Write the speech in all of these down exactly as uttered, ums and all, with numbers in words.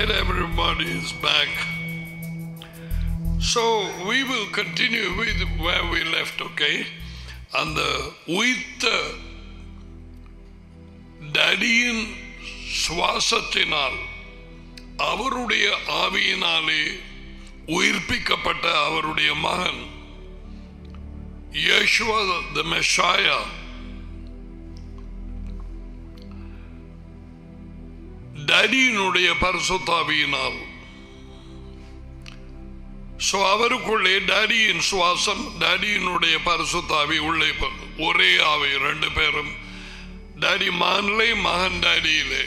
Right, everybody is back. So we will continue with where we left, okay? And the with டடியின் சுவாசத்தினால் அவருடைய ஆவியினாலே உயிர்ப்பிக்கப்பட்ட அவருடைய மகன் Yeshua the Messiah டடியினுடைய பரிசுத்தாவியினால் சோ அவருக்குள்ளே டடியின் சுவாசம் டடியினுடைய பரிசுத்தாவி உள்ளே ஒரே ஆவி ரெண்டு பேரும் டாடி மகனிலே மகன் டாடியிலே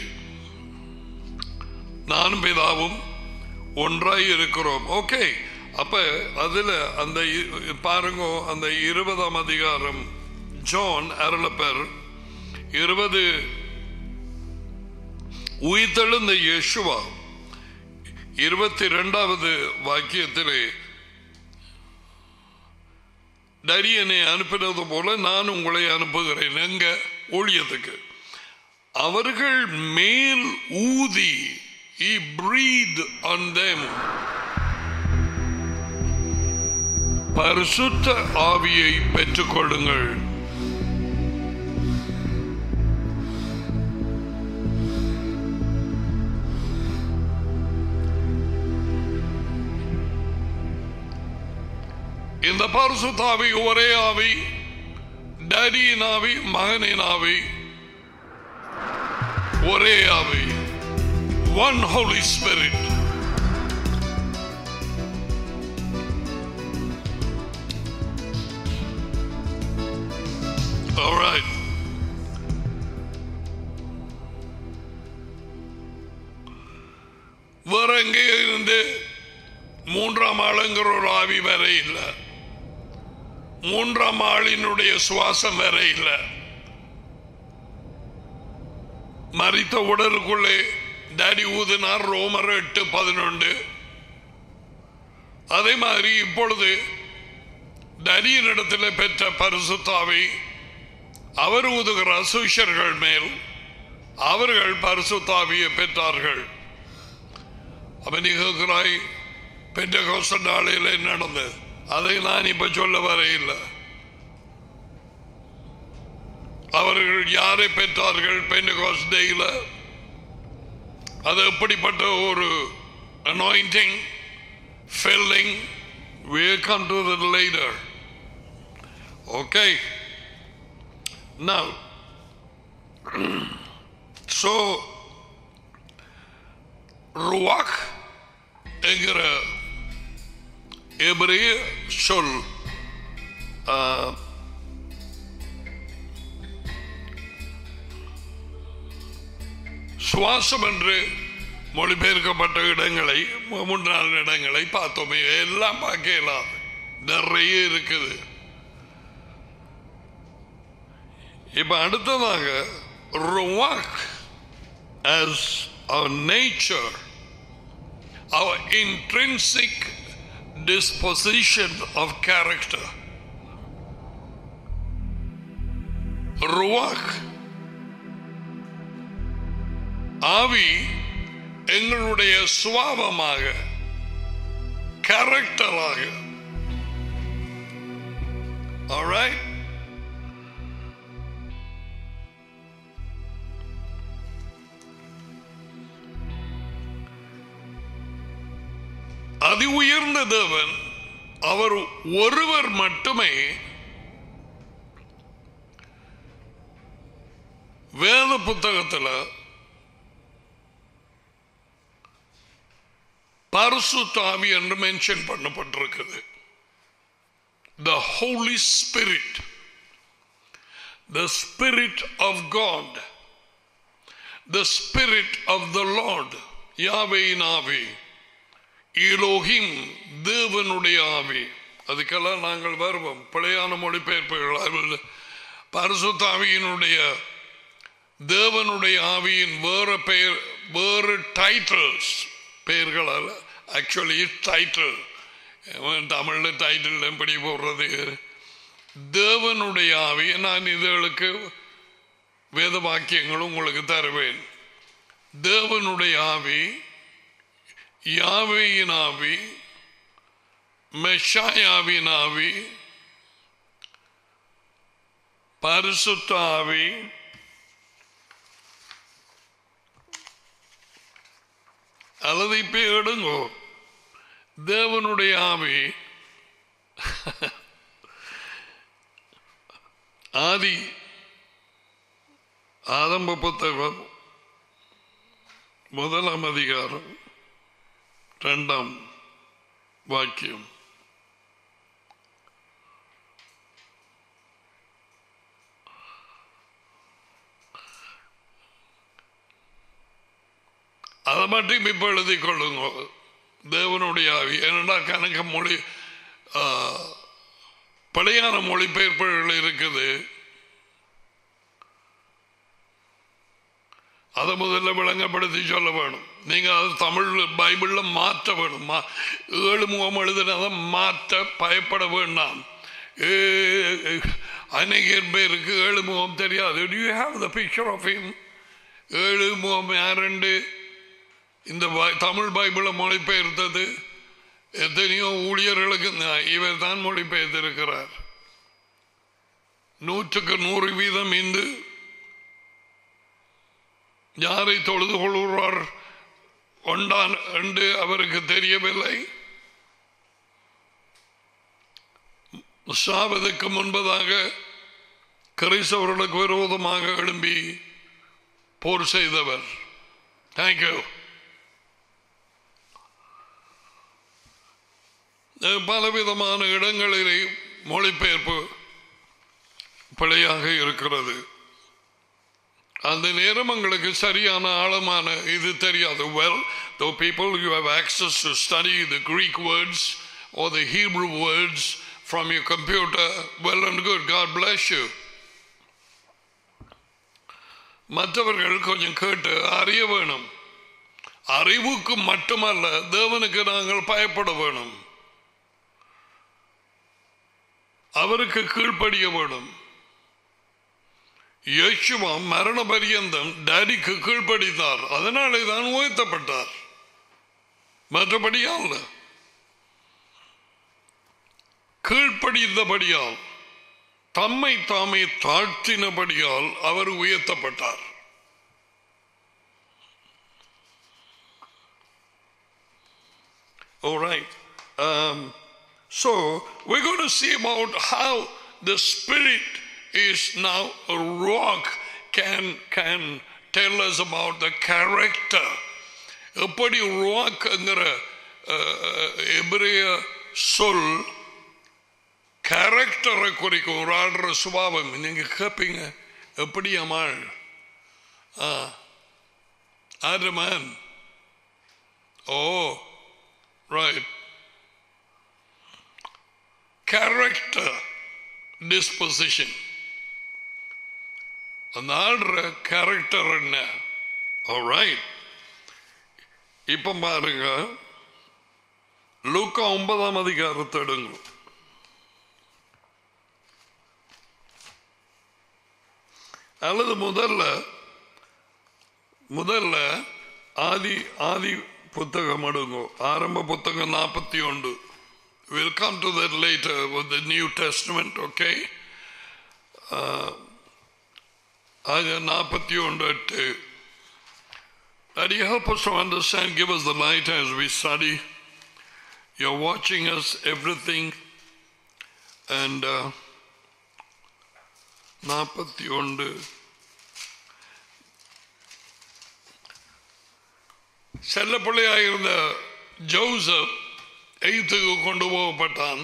நானும் பிதாவும் ஒன்றாய் இருக்கிறோம். ஓகே, அப்ப அதுல அந்த பாருங்க, அந்த இருபதாம் அதிகாரம் ஜான் அருளப்பர் இருபது உயிர்த்தெழுந்த யேசுவா இருபத்தி இரண்டாவது வாக்கியத்திலே டரியனை அனுப்பினது போல நான் உங்களை அனுப்புகிறேன் எங்க ஊழியத்துக்கு. அவர்கள் மேல் ஊதி he breathed on them பரிசுத்த ஆவியை பெற்றுக்கொள்ளுங்கள். இந்த பரிசுத்த ஆவி ஒரே ஆவி, டாடியின் ஆவி மகனின் ஆவி ஒரே ஆவி, one Holy Spirit. All right. வேற எங்கே இருந்து மூன்றாம் ஆளுங்கிற ஒரு ஆவி வேற இல்லை, மூன்றாம் ஆளினுடைய சுவாசம் வேற இல்லை. மரித்த உடலுக்குள்ளே டாடி ஊதினார், ரோமர் எட்டு பதினொன்று. அதே மாதிரி இப்பொழுது டாடியின் இடத்துல பெற்ற பரிசுத்தாவி அவர் ஊதுகிற அசுஷர்கள் மேல் அவர்கள் பரிசுத்தாவியை பெற்றார்கள். அவனிகிறாய் பெண்டெகோஸ்தே நாளில் நடந்தது, அதை நான் இப்ப சொல்ல வரையில்லை. அவர்கள் யாரை பெற்றார்கள் பெண்டெகோஸ்தேல, அது எப்படிப்பட்ட ஒரு anointing filling, we'll come to that later. Okay, now so ruach என்கிற எபிரேய சொல் சுவாசம் என்று மொழிபெயர்க்கப்பட்ட இடங்களை முன்னாள் இடங்களை பார்த்தோமே, எல்லாம் பார்க்கலாம், நிறைய இருக்குது. இப்ப அடுத்ததாக ruach as our nature, our intrinsic disposition of character. ruach ஆவி எங்களுடைய சுபாவமாக, கேரக்டராக. Alright? அதி உயர்ந்த தேவன் அவர் ஒருவர் மட்டுமே வேத புத்தகத்தில் பரிசுத்த ஆவி என்று மென்ஷன் பண்ணப்பட்டிருக்கிறது. The Holy Spirit, the Spirit of God, the Spirit of the Lord, யாவேயின் ஆவி, எலோஹிம் தேவனுடைய ஆவி. அதுக்கெல்லாம் நாங்கள் வருவோம், பிழையான மொழிபெயர்ப்புகள். பரிசுத்த ஆவியினுடைய தேவனுடைய ஆவியின் வேறு பெயர், வேறு டைட்டில்ஸ், பெயர்கள் அல்ல, ஆக்சுவலி டைட்டில். தமிழில் டைட்டில் எப்படி போடுறது? தேவனுடைய ஆவி. நான் இதுகளுக்கு வேத வாக்கியங்களும் உங்களுக்கு தருவேன். தேவனுடைய ஆவி யாவேயின் ஆவி, மெஷாயாவின் ஆவி, பரிசுத்த ஆவி, அல்லது இப்ப எடுங்கோ தேவனுடைய ஆவி. ஆதி ஆரம்ப புத்தகம் முதலாம் அதிகாரம் இரண்டாம் வாக்கியம். அதை மட்டும் இப்ப எழுதி கொள்ளுங்க. தேவனுடைய ஆவி. ஏனென்றா கணக்க மொழி பழையான மொழிபெயர்ப்புகள் இருக்குது. அதை முதல்ல விளங்கப்படுத்தி சொல்ல வேணும். நீங்க அது தமிழ் பைபிள்ல மாற்ற வேணும். ஏழு முகம் எழுதினதை மாற்ற பயப்பட வேண்டாம். அநேக பேருக்கு ஏழு முகம் தெரியாது. Do you have the picture of him? ஏழு முகம் யாருண்டு இந்த தமிழ் பைபிளை மொழிபெயர்த்தது எத்தனையோ ஊழியர்களுக்கு இவர் தான் மொழிபெயர்த்திருக்கிறார். நூற்றுக்கு நூறு வீதம் இந்து யாரை தொழுது கொள்கிறார் ஒன்றான் என்று அவருக்கு தெரியவில்லை. சாவதுக்கு முன்பதாக கிறிஸ்தவர்களுக்கு விரோதமாக எழும்பி போர் செய்தவர். தேங்க்யூ. பலவிதமான இடங்களிலே மொழிபெயர்ப்பு பிழையாக இருக்கிறது. அந்த நேரம் உங்களுக்கு சரியான ஆழமான இது தெரியாது. Well, though people you have access to study the Greek words or the Hebrew words from your computer, well and good, God bless you. மற்றவர்கள் கொஞ்சம் கேட்டு அறிய வேணும். அறிவுக்கு மட்டுமல்ல, தேவனுக்கு நாங்கள் பயப்பட வேணும். அவருக்கு கீழ்ப்படிய வேணும். இயேசுவா மரண பரியந்தம் டாடிக்கு கீழ்ப்படித்தார். அதனாலே தான் உயர்த்தப்பட்டார். மற்றபடியால் கீழ்ப்படிந்தபடியால் தம்மை தாமே தாழ்த்தினபடியால் அவர் உயர்த்தப்பட்டார். All right. Um, so we're going to see about how the Spirit is now a rock can can tell us about the character. எப்படி rock என்கிற எபிரேய சொல் கேரக்டரை குறிக்கும். ஒரு ஆடுற சுபாவம். நீங்க கேட்பீங்க, எப்படி அம்மாள் ஆறு man? Oh right. character disposition. அந்த ஆடுற கேரக்டர் என்ன? ஆல்ரைட். இப்ப பாருங்க, லூக்கா ஒன்பதாம் அதிகாரத்தை எடுங்க. அல்லது முதல்ல முதல்ல ஆதி ஆதி புத்தகம் எடுங்க. ஆரம்ப புத்தகம் நாற்பத்தி ஒன்று. We'll come to that later with the New Testament, okay? ஆக நாற்பத்தி ஒன்று எட்டு. That you help us to understand, give us the light as we study. You're watching us, everything. And நாற்பத்தி ஒன்று செல்ல பிள்ளையாயிருந்த ஜோசப் எகிப்துக்கு கொண்டு போகப்பட்டான்.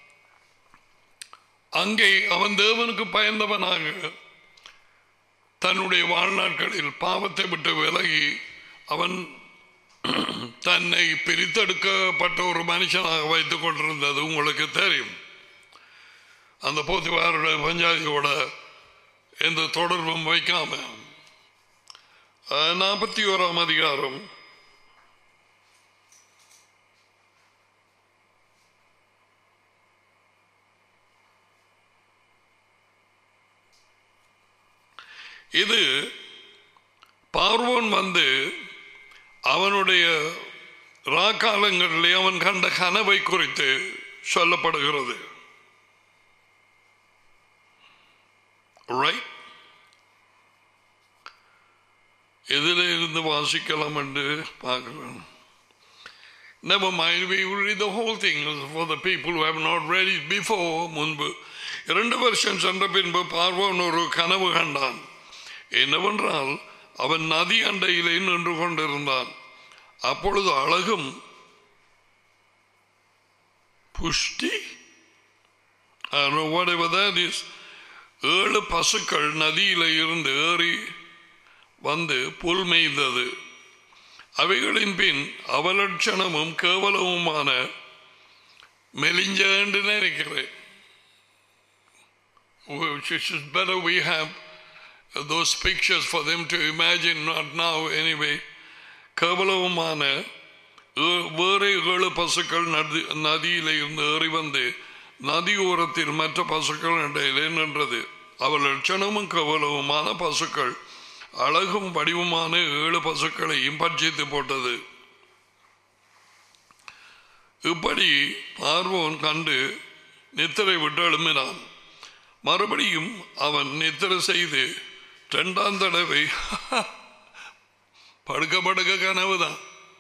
அங்கே அவன் தேவனுக்கு பயந்தவனாக தன்னுடைய வாழ்நாட்களில் பாவத்தை விட்டு விலகி அவன் தன்னை பிரித்தெடுக்கப்பட்ட ஒரு மனுஷனாக வைத்துக் கொண்டிருந்தது உங்களுக்கு தெரியும். அந்த போத்திபாருடைய பஞ்சாதியோட எந்த தொடர்பும் வைக்காம நாற்பத்தி ஓராம் அதிகாரம் இது பார்வோன் வந்து அவனுடைய ராக்காலங்களிலே அவன் கண்ட கனவை குறித்து சொல்லப்படுகிறது. ரைட், எதிலே இருந்து வாசிக்கலாம் என்று பார்க்கிறோம். Never mind, we will read the whole thing for the people who have not read it before. முன்பு இரண்டு வருஷம் சென்ற பின்பு பார்வோன் ஒரு கனவு கண்டான். என்னவென்றால் அவன் நதி அண்டையிலே நின்று கொண்டிருந்தான். அப்பொழுது அழகும் புஷ்டி, I don't know whatever that is, ஏழு பசுக்கள் நதியில இருந்து ஏறி வந்து புல் மேய்ந்தது. அவைகளின் பின் அவலட்சணமும் கேவலமுமான மெலிஞ்ச என்று நினைக்கிறேன். It's better we have those pictures for them to imagine, not now anyway. கேவலமுமான வேறு ஏழு பசுக்கள் நதியில இருந்து ஏறி வந்து நதியோரத்தில் மற்ற பசுக்கள் இடையிலே நின்றது. அவள் லட்சணமும் கேவலமுமான பசுக்கள் அழகும் வடிவமான ஏழு பசுக்களையும் பட்சித்து போட்டது. இப்படி பார்வோன் கண்டு நித்திரை விட்டு எழும்பினான். மறுபடியும் அவன் நித்திரை செய்து இரண்டாம் தடவை படுக்க படுக்க கனவுதான்.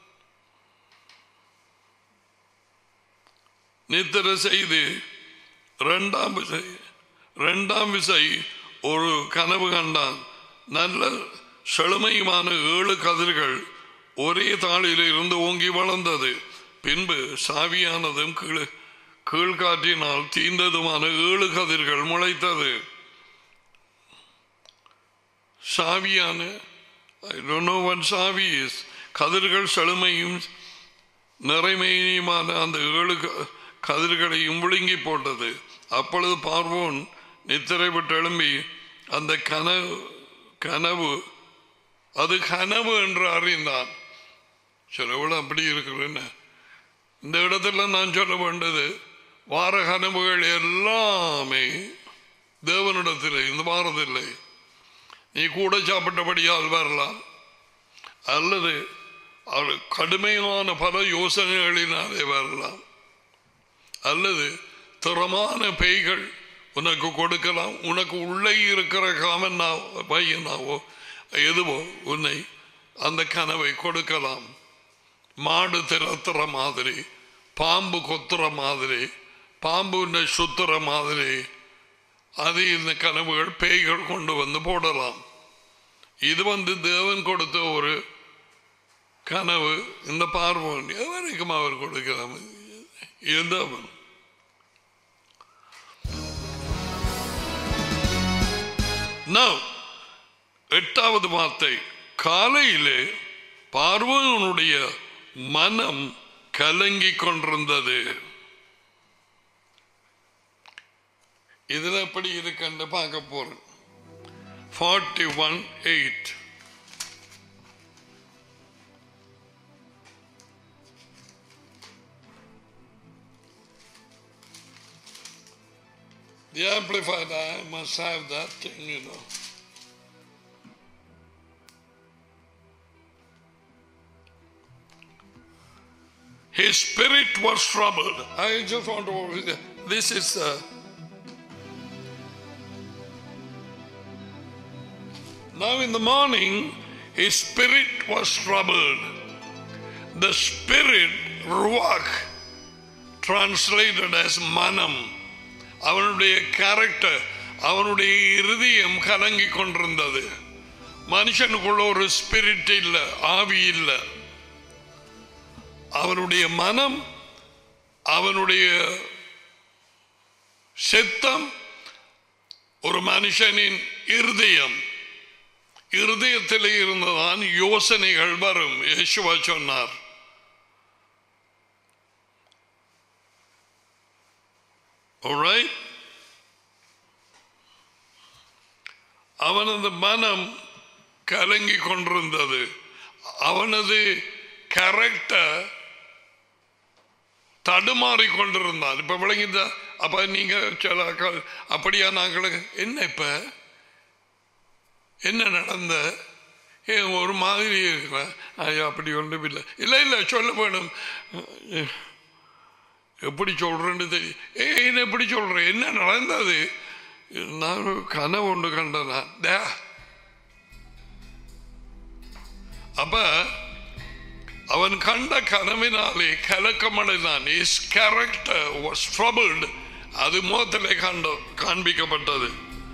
நித்திரை செய்து இரண்டாம் விசை இரண்டாம் விசை ஒரு கனவு கண்டான். நல்ல செழுமையுமான ஏழு கதிர்கள் ஒரே தாளில் இருந்து ஓங்கி வளர்ந்தது. பின்பு சாவியானதும் கீழ் கீழ்காற்றினால் தீர்ந்ததுமான ஏழு கதிர்கள் முளைத்தது. சாவியான I don't know what சாவி is. கதிர்கள் செழுமையும் நிறைமையுமான அந்த ஏழு கதிர்களையும் விழுங்கி போட்டது. அப்பொழுது பார்வோன் நித்திரை விட்டு எழும்பி அந்த கனவு கனவு அது கனவு என்று அறிந்தான். சிலவள அப்படி இருக்கிறேன்னு இந்த இடத்துல நான் சொல்ல வேண்டது, வார கனவுகள் எல்லாமே தேவனிடத்தில் இந்த வாரதில்லை. நீ கூட சாப்பிட்டபடியால் வரலாம், அல்லது கடுமையான பல யோசனைகளினாலே வரலாம், அல்லது திறமான பேய்கள் உனக்கு கொடுக்கலாம். உனக்கு உள்ளே இருக்கிற காமன்னா பையனாவோ எதுவோ உன்னை அந்த கனவை கொடுக்கலாம். மாடு திறத்துற மாதிரி, பாம்பு கொத்துற மாதிரி, பாம்பு உன்னை சுத்துற மாதிரி, அது இந்த கனவுகள் பேய்கள் கொண்டு வந்து போடலாம். இது வந்து தேவன் கொடுத்த ஒரு கனவு. இந்த பார்வோன் எவருக்கும் அவர் கொடுக்கலாம். தேவன் எட்டாவது வார்த்தை, காலையிலே பார்வோனுடைய மனம் கலங்கி கொண்டிருந்தது. இதுல எப்படி இருக்குன்னு பார்க்க போறேன். Forty one eight The Amplified, I must have that thing, you know. His spirit was troubled. I just want to, this is uh, now in the morning his spirit was troubled. The spirit, ruach, translated as manam, அவனுடைய character, அவனுடைய இருதயம் கலங்கி கொண்டிருந்தது. மனுஷனுக்குள்ள ஒரு spirit இல்ல, ஆவி இல்ல. அவனுடைய மனம், அவனுடைய சித்தம் ஒரு மனுஷனின் இருதயம். இருதயத்தில் இருந்துதான் யோசனைகள் வரும். இயேசுவா சொன்னார். Alright? அவனது மனம் கலங்கி கொண்டிருந்தது. அவனது கேரக்டர் தடுமாறி கொண்டிருந்தான். இப்ப விளங்கிதா? அப்ப நீங்க சில அப்படியா நாங்களுக்கு என்ன இப்ப என்ன நடந்த ஏன் ஒரு மாதிரி இருக்கிறேன்? ஐயோ அப்படி ஒன்றும் இல்லை. இல்லை இல்லை சொல்ல வேணும். எப்படி சொல்றேன்னு தெரியும். ஏ என்ன எப்படி சொல்றேன்? என்ன நடந்தது? நான் கனவு ஒன்று கண்டனா. அப்ப அவன் கண்ட கனவினாலே கலக்கமடைந்தான். His character was troubled. அது மோத்திலே கண்ட காண்பிக்கப்பட்டது.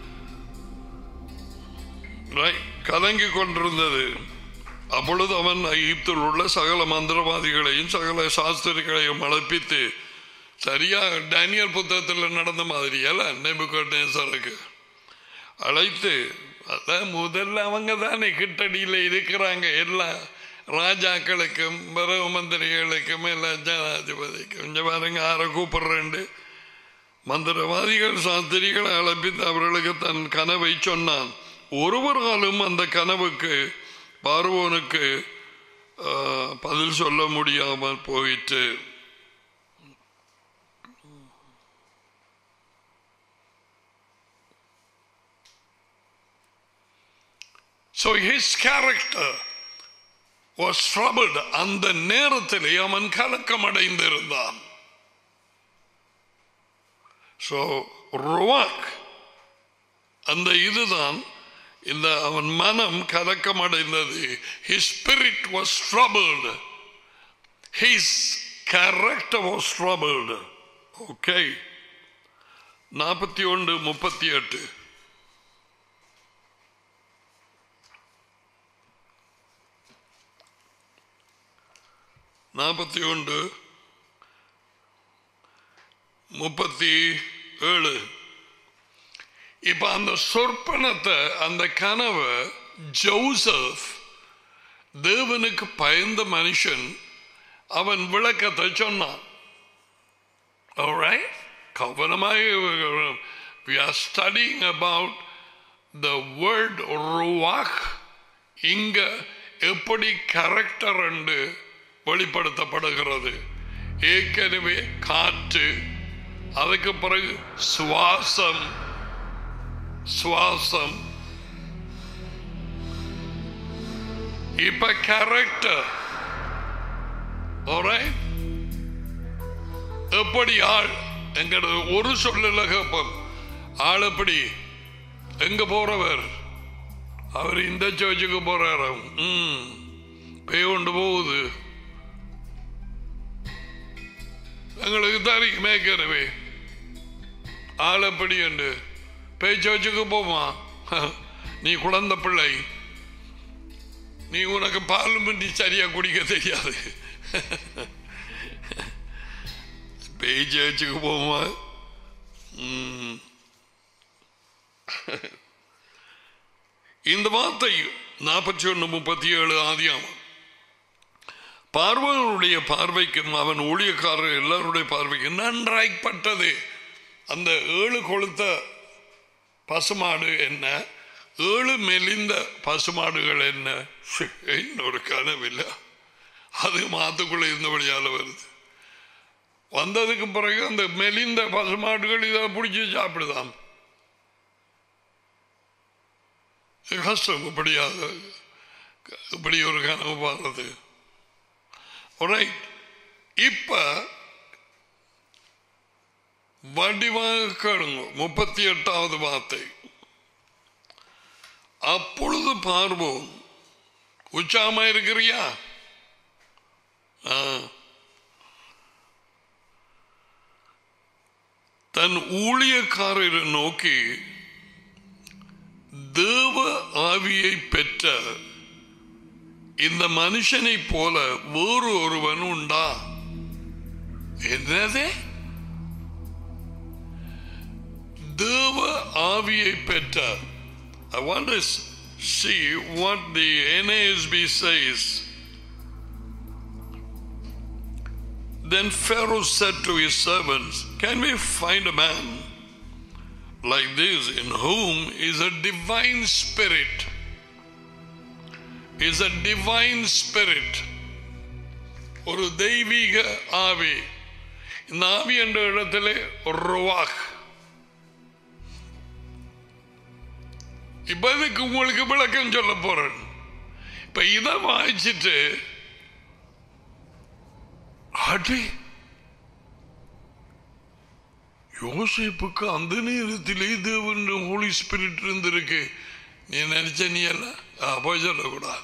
கலங்கி கொண்டிருந்தது. அப்பொழுது அவன் எகிப்தில் உள்ள சகல மந்திரவாதிகளையும் சகல சாஸ்திரிகளையும் அழைப்பித்து, சரியா டேனியல் புத்தகத்தில் நடந்த மாதிரி அல்ல, நேபுகத்நேசருக்கு அழைத்து, அதான் முதல்ல அவங்க தானே கிட்டடியில் இருக்கிறாங்க. எல்லா ராஜாக்களுக்கும் பரவ மந்திரிகளுக்கும் எல்லா ஜனாதிபதிக்கும் கொஞ்சம் பாருங்க ஆற கூப்பிடுறேன். மந்திரவாதிகள் சாஸ்திரிகளை அழைப்பித்து அவர்களுக்கு தன் கனவை சொன்னான். ஒருவராலும் அந்த கனவுக்கு பார்வோனுக்கு பதில் சொல்ல முடியாமல் போயிற்று. So his character was troubled. அந்த நேரத்திலே அவன் கலக்கம் அடைந்திருந்தான். So ruach, அந்த இதுதான் இந்த அவன் மனம் கலக்கம் அடைந்தது. His spirit was troubled. His character was troubled. Okay. நாற்பத்தி ஒன்று முப்பத்தி எட்டு. நாற்பத்தி ஒன்று முப்பத்தி ஏழு. இப்ப அந்த சொற்பனத்தை, அந்த கனவை ஜோசப், தேவனுக்கு பயந்த மனுஷன், அவன் விளக்கத்தை சொன்னான். Alright? கவனமாக we are studying about the word ruach. இங்க எப்படி கேரக்டர் என்று வெளிப்படுத்தப்படுகிறது. ஏற்கனவே காற்று, அதுக்கு பிறகு சுவாசம், சுவாசம், இப்ப கேரக்டர். எப்படி ஆள் என்கிறது ஒரு சொல்லல கேட்போம். ஆள் எப்படி, எங்க போறவர், அவர் இந்த சர்ச்சுக்கு போறாரு, உம் பேய் கொண்டு போகுது, எங்களுக்கு தெரியும் மேற்கனவே ஆள் எப்படி என்று. பேய் சர்ச்சுக்கு போமா, நீ குழந்தை பிள்ளை, நீ உனக்கு பால் பண்ணி சரியா குடிக்க தெரியாது, பேய் சர்ச்சுக்கு போமா. இந்த வார்த்தை நாற்பத்தி ஒன்று முப்பத்தி ஏழு ஆதியாமம். பார்வனுடைய பார்வைக்கும் அவன் ஊழியக்காரர் எல்லாருடைய பார்வைக்கும் நன்றாய்ப்பட்டது. அந்த ஏழு கொளுத்த பசுமாடு என்ன, ஏழு மெலிந்த பசுமாடுகள் என்ன, இன்னொரு கனவில்லை, அது மாத்துக்குள்ள இருந்தபடியால வருது. வந்ததுக்கு பிறகு அந்த மெலிந்த பசுமாடுகள் இதை பிடிச்சி சாப்பிடுதான். கஷ்டம் இப்படியாக இப்படி ஒரு கனவு பாடுறது. இப்ப வடிவாக கேளுங்க. முப்பத்தி எட்டாவது வார்த்தை. அப்பொழுது பார்வோம், உச்சாம இருக்கிறியா, தன் ஊழியக்காரரை நோக்கி, தேவ ஆவியை பெற்ற இந்த மனுஷனை போல வேறு ஒருவன் உண்டா? என்னது? தேவ ஆவியை பெற்ற. I want to see what the N A S B says. Then Pharaoh said to his servants, can we find a man like this in whom is a divine spirit? Is a divine spirit. ஒரு தெய்வீக ஆவி. இந்த ஆவி என்ற இடத்திலே ருவாக். இப்ப இதுக்கு உங்களுக்கு விளக்கம் சொல்ல போறேன். இப்ப இதை வாய்ச்சிட்டு அடி யோசிப்புக்கு அந்த நேரத்திலே தேவன் ஹோலி ஸ்பிரிட் இருந்திருக்கு. நீ நினைச்ச நீ எல்லாம் போய் சொல்லக்கூடாது.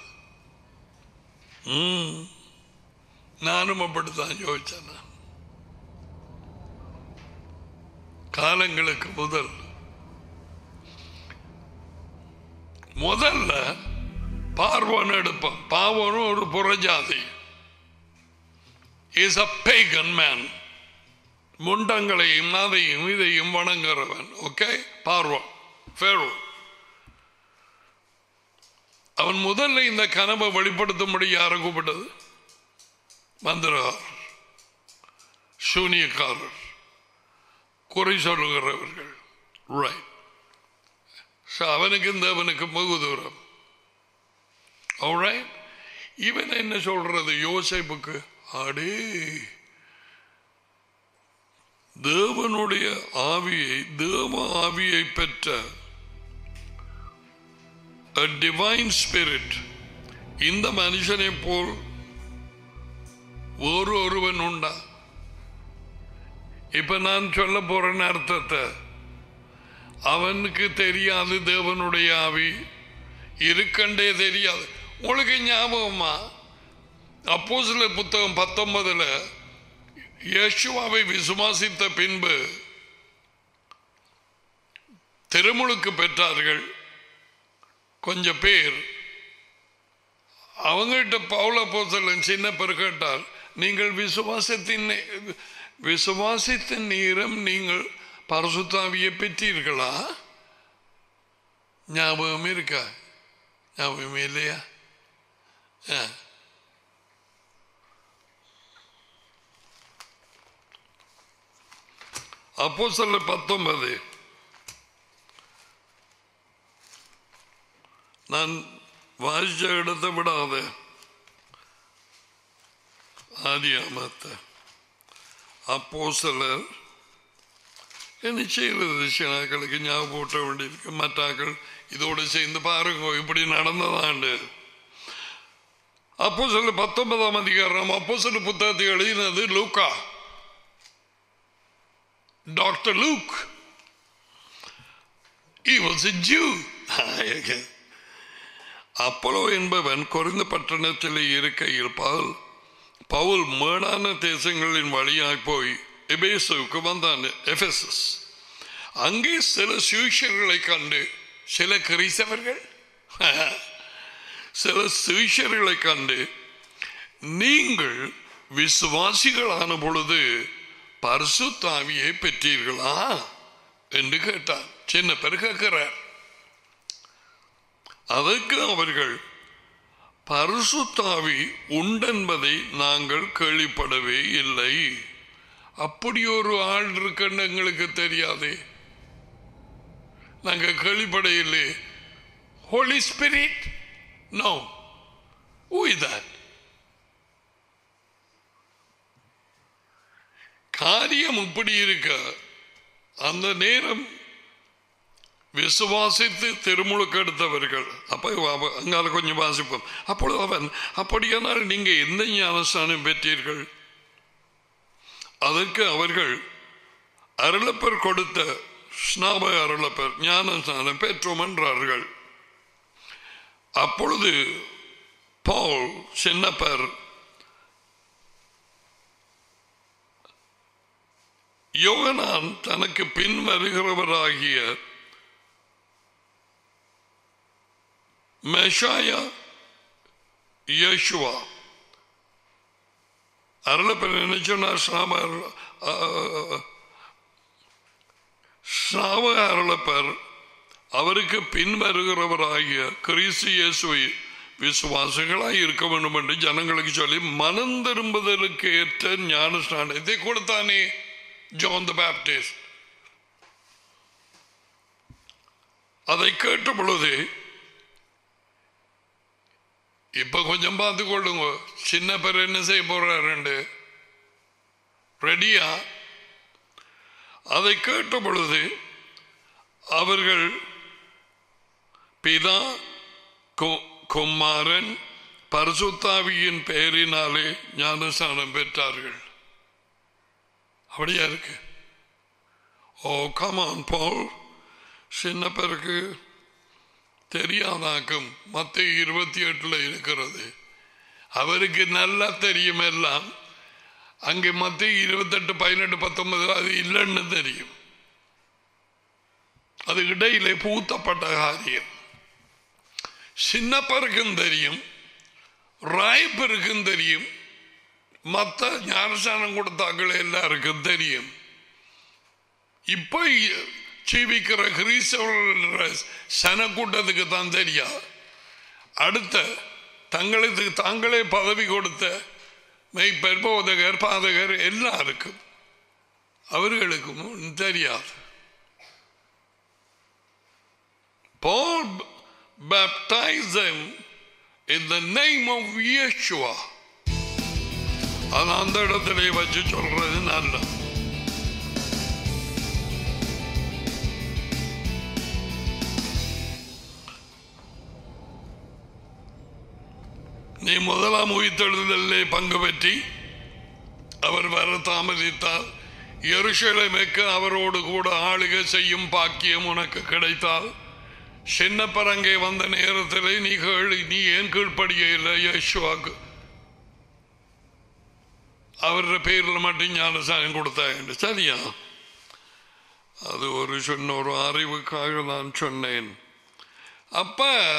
உம் நானும் அப்படித்தான் யோசிச்சேன். காலங்களுக்கு முதல் முதல்ல பார்வன் எடுப்பான். பார்வனும் ஒரு புறஜாதி, இஸ் a pagan man. முண்டங்களையும் அதையும் இதையும் வணங்குறவன். ஓகே, பார்வன் ஃபேரோ. அவன் முதல்ல இந்த கனவை வெளிப்படுத்தும்படி யாரை கூப்பிட்டது? மந்திரகார், சூனியக்காரர், குறை சொல்லுகிறவர்கள். ரைட். அவனுக்கு தேவனுக்கு வெகு தூரம். Alright? இவன் என்ன சொல்றது யோசேப்புக்கு? அடே, தேவனுடைய ஆவியை, தேவ ஆவியை பெற்ற a divine spirit இந்த மனுஷனை போல் ஒரு ஒருவன் உண்டா? இப்ப நான் சொல்ல போறேன் அர்த்தத்தை. அவனுக்கு தெரியாது தேவனுடைய ஆவி இருக்கண்டே தெரியாது. உங்களுக்கு ஞாபகமா அப்போஸ்தலர் புத்தகம் பத்தொன்பதுல இயேசுவை விசுவாசித்த பின்பு திருமுழுக்கு பெற்றார்கள் கொஞ்சம் பேர். அவங்ககிட்ட பவுல் அப்போஸ்தலன் சின்ன பேர் கேட்டால், நீங்கள் விசுவாசத்தின் விசுவாசித்த நேரம் நீங்கள் பரிசுத்த ஆவியை பெற்றீர்களா? ஞாபகம் இருக்கா? ஞாபகம் இல்லையா? அப்போஸ்தலர் பத்தொன்பது நான் வாசிச்ச இடத்தை விடாத ஆதியாமத்தை. அப்போஸ்தலர் என்ன செய்வது? சினாக்களுக்கு ஞாபகம் ஊட்ட வேண்டியிருக்கு. மற்றாக்கள் இதோடு சேர்ந்து பாருங்க இப்படி நடந்ததாண்டு. அப்போஸ்தலர் பத்தொன்பதாம் அதிகாரம். அப்போஸ்தலர் புத்தகத்தை எழுதினது லூக்கா, doctor Luke. He was a Jew. அப்போலோ என்பவன் கொரிந்த பட்டணத்தில் இருக்கையில் பவுல் பவுல் மேடான தேசங்களின் வழியாய் போய் எபேசுவுக்கு வந்தான், எபேசஸ். அங்கே சில சுவிசேஷர்களை கண்டு, சில கிறிஸ்தவர்கள் சில சுவிசேஷர்களை கண்டு, நீங்கள் விசுவாசிகளான பொழுது பரிசுத்த ஆவியை பெற்றீர்களா என்று கேட்டார். சின்ன பேர் கேட்கிறார். அதற்கு அவர்கள், பரிசுத்த ஆவி உண்டென்பதை நாங்கள் கேள்விப்படவே இல்லை. அப்படி ஒரு ஆள் இருக்குன்னு எங்களுக்கு தெரியாது, நாங்கள் கேள்விப்பட இல்லை. Holy spirit? No. Who is that? காரியம் இப்படி இருக்க அந்த நேரம் விசுவாசித்து திருமுழுக்கு எடுத்தவர்கள். அப்ப அங்கால கொஞ்சம் வாசிப்போம். அப்பொழுது அவன், அப்படியானால் நீங்க எந்த ஞானஸ்தானம் பெற்றீர்கள்? அதற்கு அவர்கள், அருளப்பர் கொடுத்த ஸ்நாப அருளப்பர் ஞானஸ்தானம் பெற்றோம் என்றார்கள். அப்பொழுது பவுல் சின்னப்பர், யோகனான் தனக்கு பின் வருகிறவராகிய மெஷாயா யேசுவா, அருளப்பர் என்ன சொன்னார்? ஸ்நாப அருளப்பர் அவருக்கு பின் வருகிறவராகிய கிறிஸ்து இயேசுவை விசுவாசிகளாய் இருக்க வேண்டும் என்று ஜனங்களுக்கு சொல்லி மனம் திரும்புதலுக்கு ஏற்ற ஞான ஸ்நானத்தை கொடுத்தானே ஜான் தி பாப்டிஸ்ட். அதை கேட்ட பொழுது, இப்ப கொஞ்சம் பார்த்து கொள்ளுங்க, சின்ன பேர் என்ன செய்ய போறாரு ரெடியா? அதை கேட்ட பொழுது அவர்கள் பிதா, குமாரன், பரிசுத்தாவியின் பெயரினாலே ஞானஸ்நானம் பெற்றார்கள். அப்படியா இருக்கு? ஓ கமான் பால், சின்ன பிறகு தெரியாதாக்கும். மத்திய இருபத்தி எட்டுல இருக்கிறது. அவருக்கு நல்லா தெரியும் எல்லாம். அங்கே மத்திய இருபத்தி எட்டு பதினெட்டு பத்தொன்பது அது இல்லைன்னு தெரியும். அது இடையிலே பூத்தப்பட்ட காரியம். சின்னப்பருக்கும் தெரியும், ராய்ப்பருக்கும் தெரியும், மற்ற ஞானஸ்நானம் கொடுத்தாக்கள் எல்லாருக்கும் தெரியும். இப்ப ஜீவிக்கிற கிறிஸ்தவ சனக்கூட்டத்துக்கு தான் தெரியாது. அடுத்த தங்களுக்கு தாங்களே பதவி கொடுத்த மெய்ப்பர், போதகர், பாதகர் எல்லாருக்கும் அவர்களுக்கும் தெரியாது. Paul baptized them in the name of Yeshua. அது அந்த இடத்திலே வச்சு சொல்றது நல்ல. நீ முதலாம் உயிர்த்தெழுதலிலே பங்கு பெற்றி அவர் வர தாமதித்தால், எருசலேமுக்கு அவரோடு கூட ஆளுகை செய்யும் பாக்கியம் உனக்கு கிடைத்தால், சின்னப்பர் அங்கே வந்த நேரத்தில் நீ கேள்வி, நீ ஏன் கீழ்ப்படிய இல்லை யேசுவாக்கு அவர பேரில் மட்டும் ஞானஸ்நானம் கொடுத்தாங்க. சரியா? அது ஒரு சொன்ன ஒரு அறிவுக்காக நான் சொன்னேன். அப்ப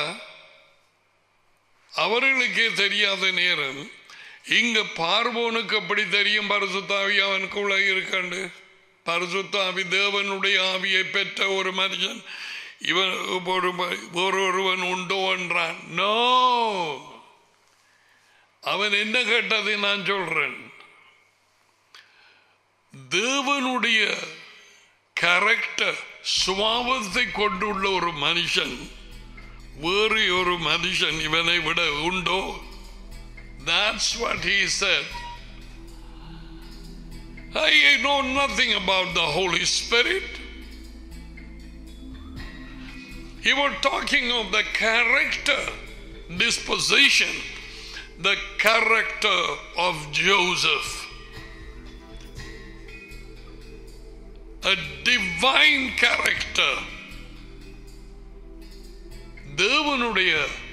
அவர்களுக்கே தெரியாத நேரம் இங்க பார்வோனுக்கு எப்படி தெரியும் பரிசுத்தாவி அவனுக்குள்ள இருக்காண்டு? பரிசுத்தாவி தேவனுடைய ஆவியை பெற்ற ஒரு மனுஷன் இவன் ஒருவன் உண்டோ என்றான். நோ, அவன் என்ன கேட்டதை நான் சொல்றேன். தேவனுடைய கேரக்டர் சுபாவத்தை கொண்டுள்ள ஒரு மனுஷன் வேறு ஒரு மனுஷன் இவனை விட உண்டோ? That's what he said. I know nothing about the Holy Spirit. He was talking of the character, disposition, the character of Joseph. A divine character. தேவனுடைய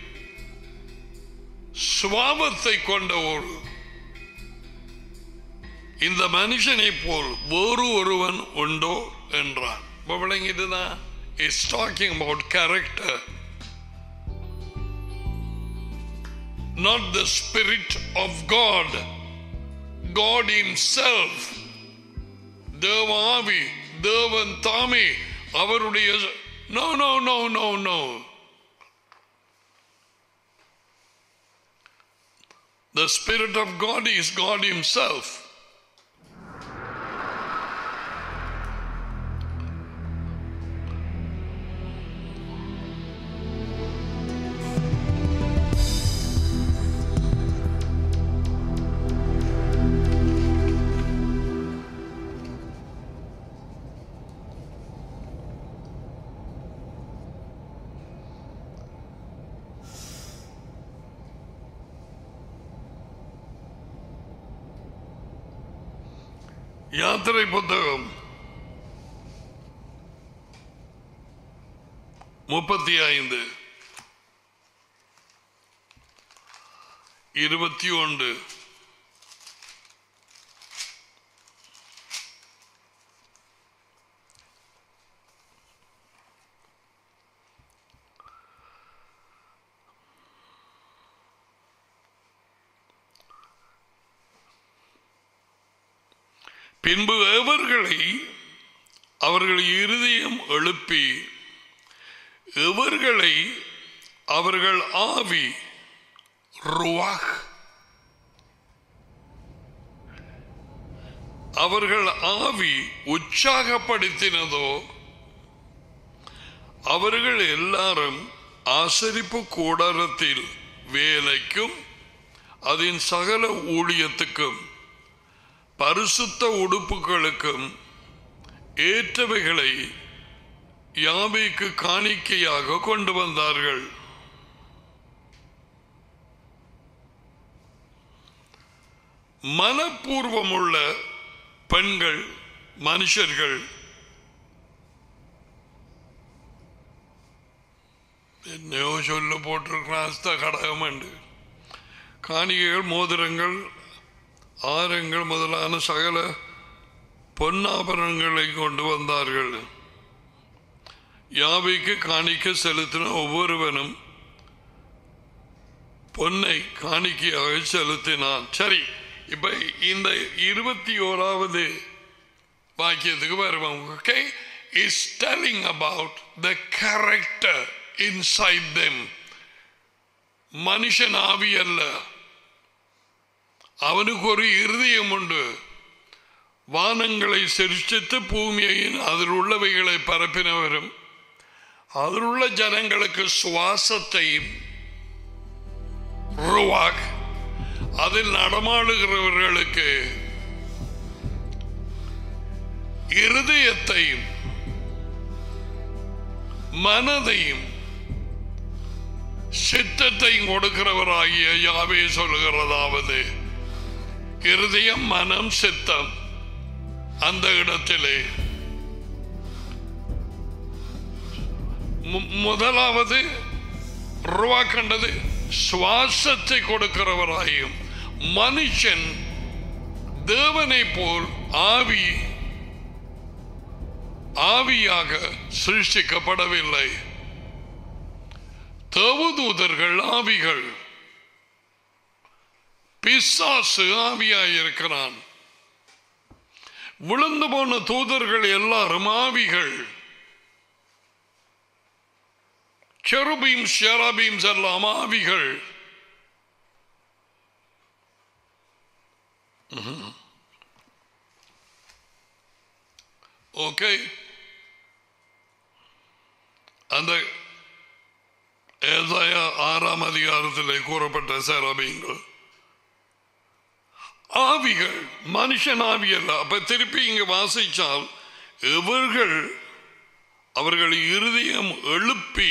சுபாவத்தை கொண்ட ஒரு இந்த மனுஷனை போல் வேறு ஒருவன் உண்டோ என்றான். விளங்கிட்டுதான். It's talking about character, not the Spirit of God. God himself, தேவாவி, தேவன் தாமே அவருடைய. No, no, no, no, no. The Spirit of God is God himself. யாத்திரை புத்தகம் முப்பத்தி ஐந்து இருபத்தி ஒன்று. பின்பு எவர்களை அவர்கள் இருதயம் எழுப்பி எவர்களை அவர்கள் ஆவி ருவாஹ் அவர்கள் ஆவி உற்சாகப்படுத்தினதோ அவர்கள் எல்லாரும் ஆசரிப்பு கூடாரத்தில் வேலைக்கும் அதன் சகல ஊழியத்துக்கும் பரிசுத்த உடுப்புகளுக்கும் ஏற்றவைகளை யாவேக்கு காணிக்கையாக கொண்டு வந்தார்கள். மனப்பூர்வமுள்ள பெண்கள் மனுஷர்கள் என்னையோ சொல்ல போட்டிருக்கிறான் கடகம் உண்டு. காணிகைகள், மோதிரங்கள், ஆரங்கள் முதலான சகல பொன்னாபரணங்களை கொண்டு வந்தார்கள். யாவைக்கு காணிக்க செலுத்தின ஒவ்வொருவனும் பொன்னை காணிக்கையாக செலுத்தினான். சரி, இப்ப இந்த இருபத்தி ஓராவது வாக்கியத்துக்கு வருவோம். Okay, is telling about the character inside them. மனுஷன் ஆவி அல்ல, அவனுக்கு ஒரு இருதயம் உண்டு. வானங்களை சிருஷ்டித்து பூமியையும் அதில் உள்ளவைகளை பரப்பினவரும் அதில் உள்ள ஜனங்களுக்கு சுவாசத்தையும் ருவாக், அதில் நடமாடுகிறவர்களுக்கு இருதயத்தையும் மனதையும் சித்தத்தையும் கொடுக்கிறவராகிய யாவே சொல்லுகிறதாவது, இருதயம், மனம், சித்தம் அந்த இடத்திலே முதலாவது ருவா கண்டது சுவாசத்தை கொடுக்கிறவராயும், மனுஷன் தேவனை போல் ஆவி ஆவியாக சிருஷ்டிக்கப்படவில்லை. தேவதூதர்கள் ஆவிகள், பிசாசு ஆவியாயிருக்கிறான். விழுந்து போன தூதர்கள் எல்லாரும் ஆவிகள். செருபீம் ஷெராபீம்ஸ் எல்லாம் ஆவிகள். ஓகே, அந்த ஏசாயா ஆறாம் அதிகாரத்திலே கூறப்பட்ட செராபீம்கள் ஆவிகள், மனுஷன் ஆவி அல்ல. அப்ப திருப்பி இங்கு வாசிச்சால் எவர்கள் அவர்கள் இருதயம் எழுப்பி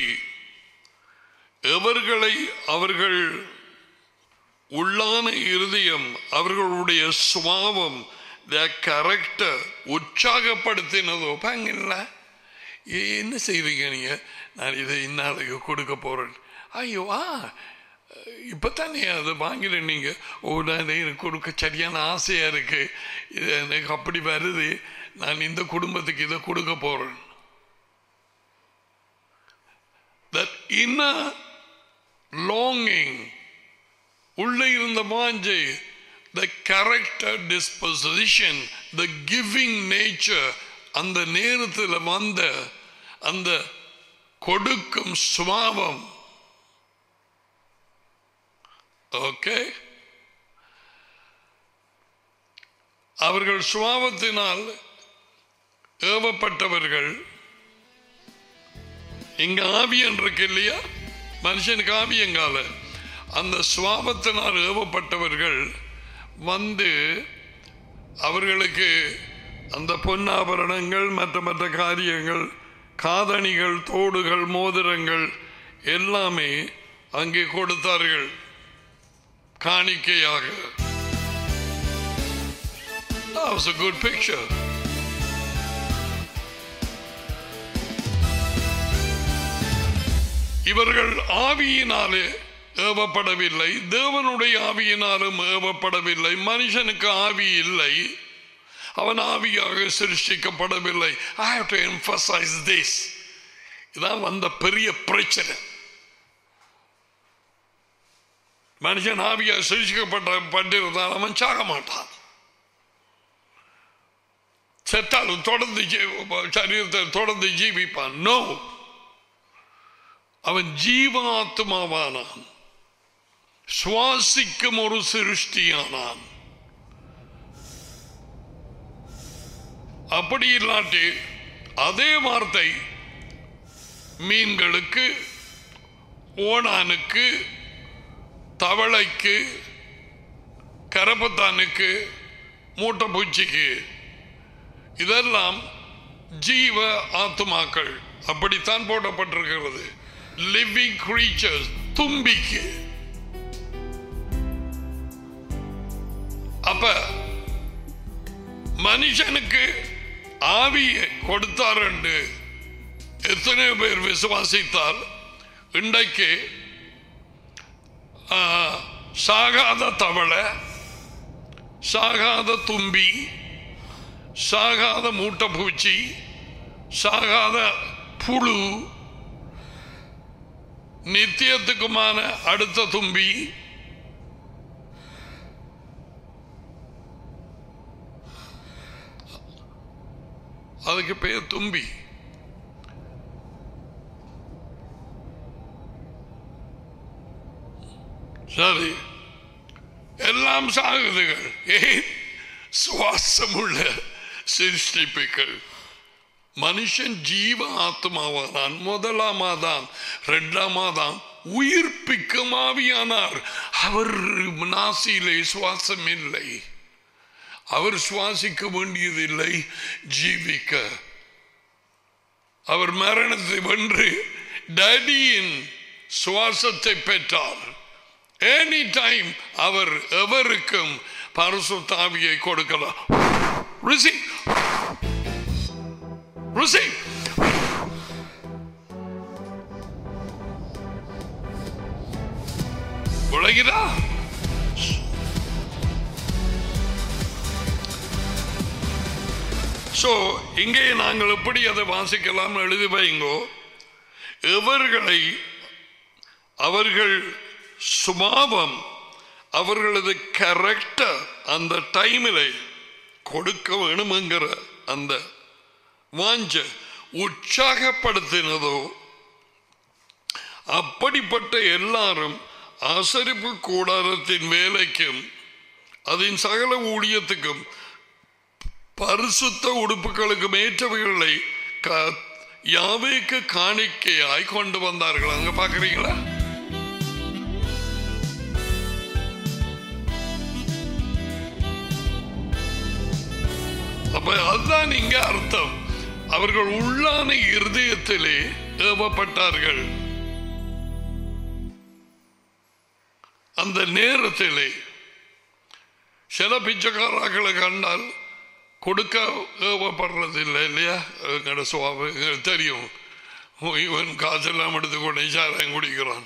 எவர்களை அவர்கள் உள்ளான இருதயம் அவர்களுடைய சுபாவம் கேரக்டர் உற்சாகப்படுத்தினதோ பாங்கல்ல. என்ன செய்வீங்க நீங்க? நான் இதை இந்நாளைக்கு கொடுக்க போறேன். ஐயோ, ஆ இப்பத்தானே அதை வாங்கினேன். நீங்க ஓ, நான் எனக்கு கொடுக்க சரியான ஆசையா இருக்கு, இது எனக்கு அப்படி வருது, நான் இந்த குடும்பத்துக்கு இதை கொடுக்க போறேன். That inner longing, உள்ளே இருந்த வாஞ்சை, the character disposition, the giving nature, அந்த நேரத்தில் வந்த அந்த கொடுக்கும் சுபாவம். ஓகே, அவர்கள் சுபாவத்தினால் ஏவப்பட்டவர்கள். இங்க ஆவி இருக்கு இல்லையா, மனுஷனுக்கு ஆவி எங்கால. அந்த சுபாவத்தினால் ஏவப்பட்டவர்கள் வந்து அவர்களுக்கு அந்த பொன்னாபரணங்கள் மற்ற மற்ற காரியங்கள், காதணிகள், தோடுகள், மோதிரங்கள் எல்லாமே அங்கே கொடுத்தார்கள் காணிக்கையாக. That was a good picture. இவர்கள் ஆவியினாலே ஏவப்படவில்லை, தேவனுடைய ஆவியினாலும் ஏவப்படவில்லை. மனுஷனுக்கு ஆவி இல்லை, அவன் ஆவியாக சிருஷ்டிக்கப்படவில்லை. I have to emphasize this. இதான் வந்த பெரிய பிரச்சனை. மனுஷன் ஆவியாக சிருஷ்டிக்கப்பட்ட பட்டிருந்தால் அவன் சாக மாட்டான். செத்தாலும் தொடர்ந்து சரீரத்தை தொடர்ந்து ஜீவிப்பான். நோ, அவன் ஜீவாத்மாவானான், சுவாசிக்கும் ஒரு சிருஷ்டியானான். அப்படி இல்லாட்டி அதே வார்த்தை மீன்களுக்கு, ஓணானுக்கு, தவளைக்கு, கரப்பத்தானுக்கு, மூட்டைப்பூச்சிக்கு, இதெல்லாம் ஜீவ ஆத்மாக்கள். அப்படித்தான் போடப்பட்டிருக்கிறது. லிவிங் கிரீச்சர்ஸ், தும்பிக்கு. அப்ப அப்ப மனுஷனுக்கு ஆவியை கொடுத்தார் என்று எத்தனையோ பேர் விசுவாசித்தால் இன்றைக்கு சாகாத தவளை, சாகாத தும்பி, சாகாத மூட்டைப்பூச்சி, சாகாத புழு, நித்தியத்துக்குமான அடுத்த தும்பி, அதுக்கு பேர் தும்பி. சரி, எல்லாம் சாகுதுகள். ஏன்? சுவாசமுள்ள சிருஷ்டிப்புகள். மனுஷன் ஜீவ ஆத்மாவாதான், முதலாமாதான், இரண்டாமாதான் உயிர்ப்பிக்கும் ஆவியானார். அவர் நாசியிலே சுவாசம் இல்லை, அவர் சுவாசிக்க வேண்டியதில்லை ஜீவிக்க. அவர் மரணத்தை வென்று டேடியின் சுவாசத்தை பெற்றார். எனி டைம் அவர் எவருக்கும் பரிசுத்த ஆவியை கொடுக்கலாம். Receive. Receive. உலகிறா? சோ இங்கே நாங்கள் எப்படி அதை வாசிக்கலாம் எழுதி வைங்கோ. எவர்களை அவர்கள் சுபாவம் அவர்களது கேரக்டர் அந்த டைமில் கொடுக்க வேணுமெங்கிற அந்த வாஞ்ச உற்சாகப்படுத்தினதோ அப்படிப்பட்ட எல்லாரும் ஆசரிப்பு கூடாரத்தின் வேலைக்கும் அதன் சகல ஊழியத்துக்கும் பரிசுத்த உடுப்புகளுக்கும் ஏற்றவைகளை யாவேக்கு காணிக்கையாய் கொண்டு வந்தார்கள். அங்க பாக்குறீங்களா? அப்ப அதுதான் இங்க அர்த்தம். அவர்கள் உள்ளான இருதயத்திலே ஏவப்பட்டார்கள். அந்த நேரத்திலே சில பிச்சைக்காரர்களை கண்டால் கொடுக்க ஏவப்படுறது இல்லை இல்லையா? எங்களோட சுவாபம் தெரியும். இவன் காசெல்லாம் எடுத்துக்கொண்டு சாராயம் குடிக்கிறான்.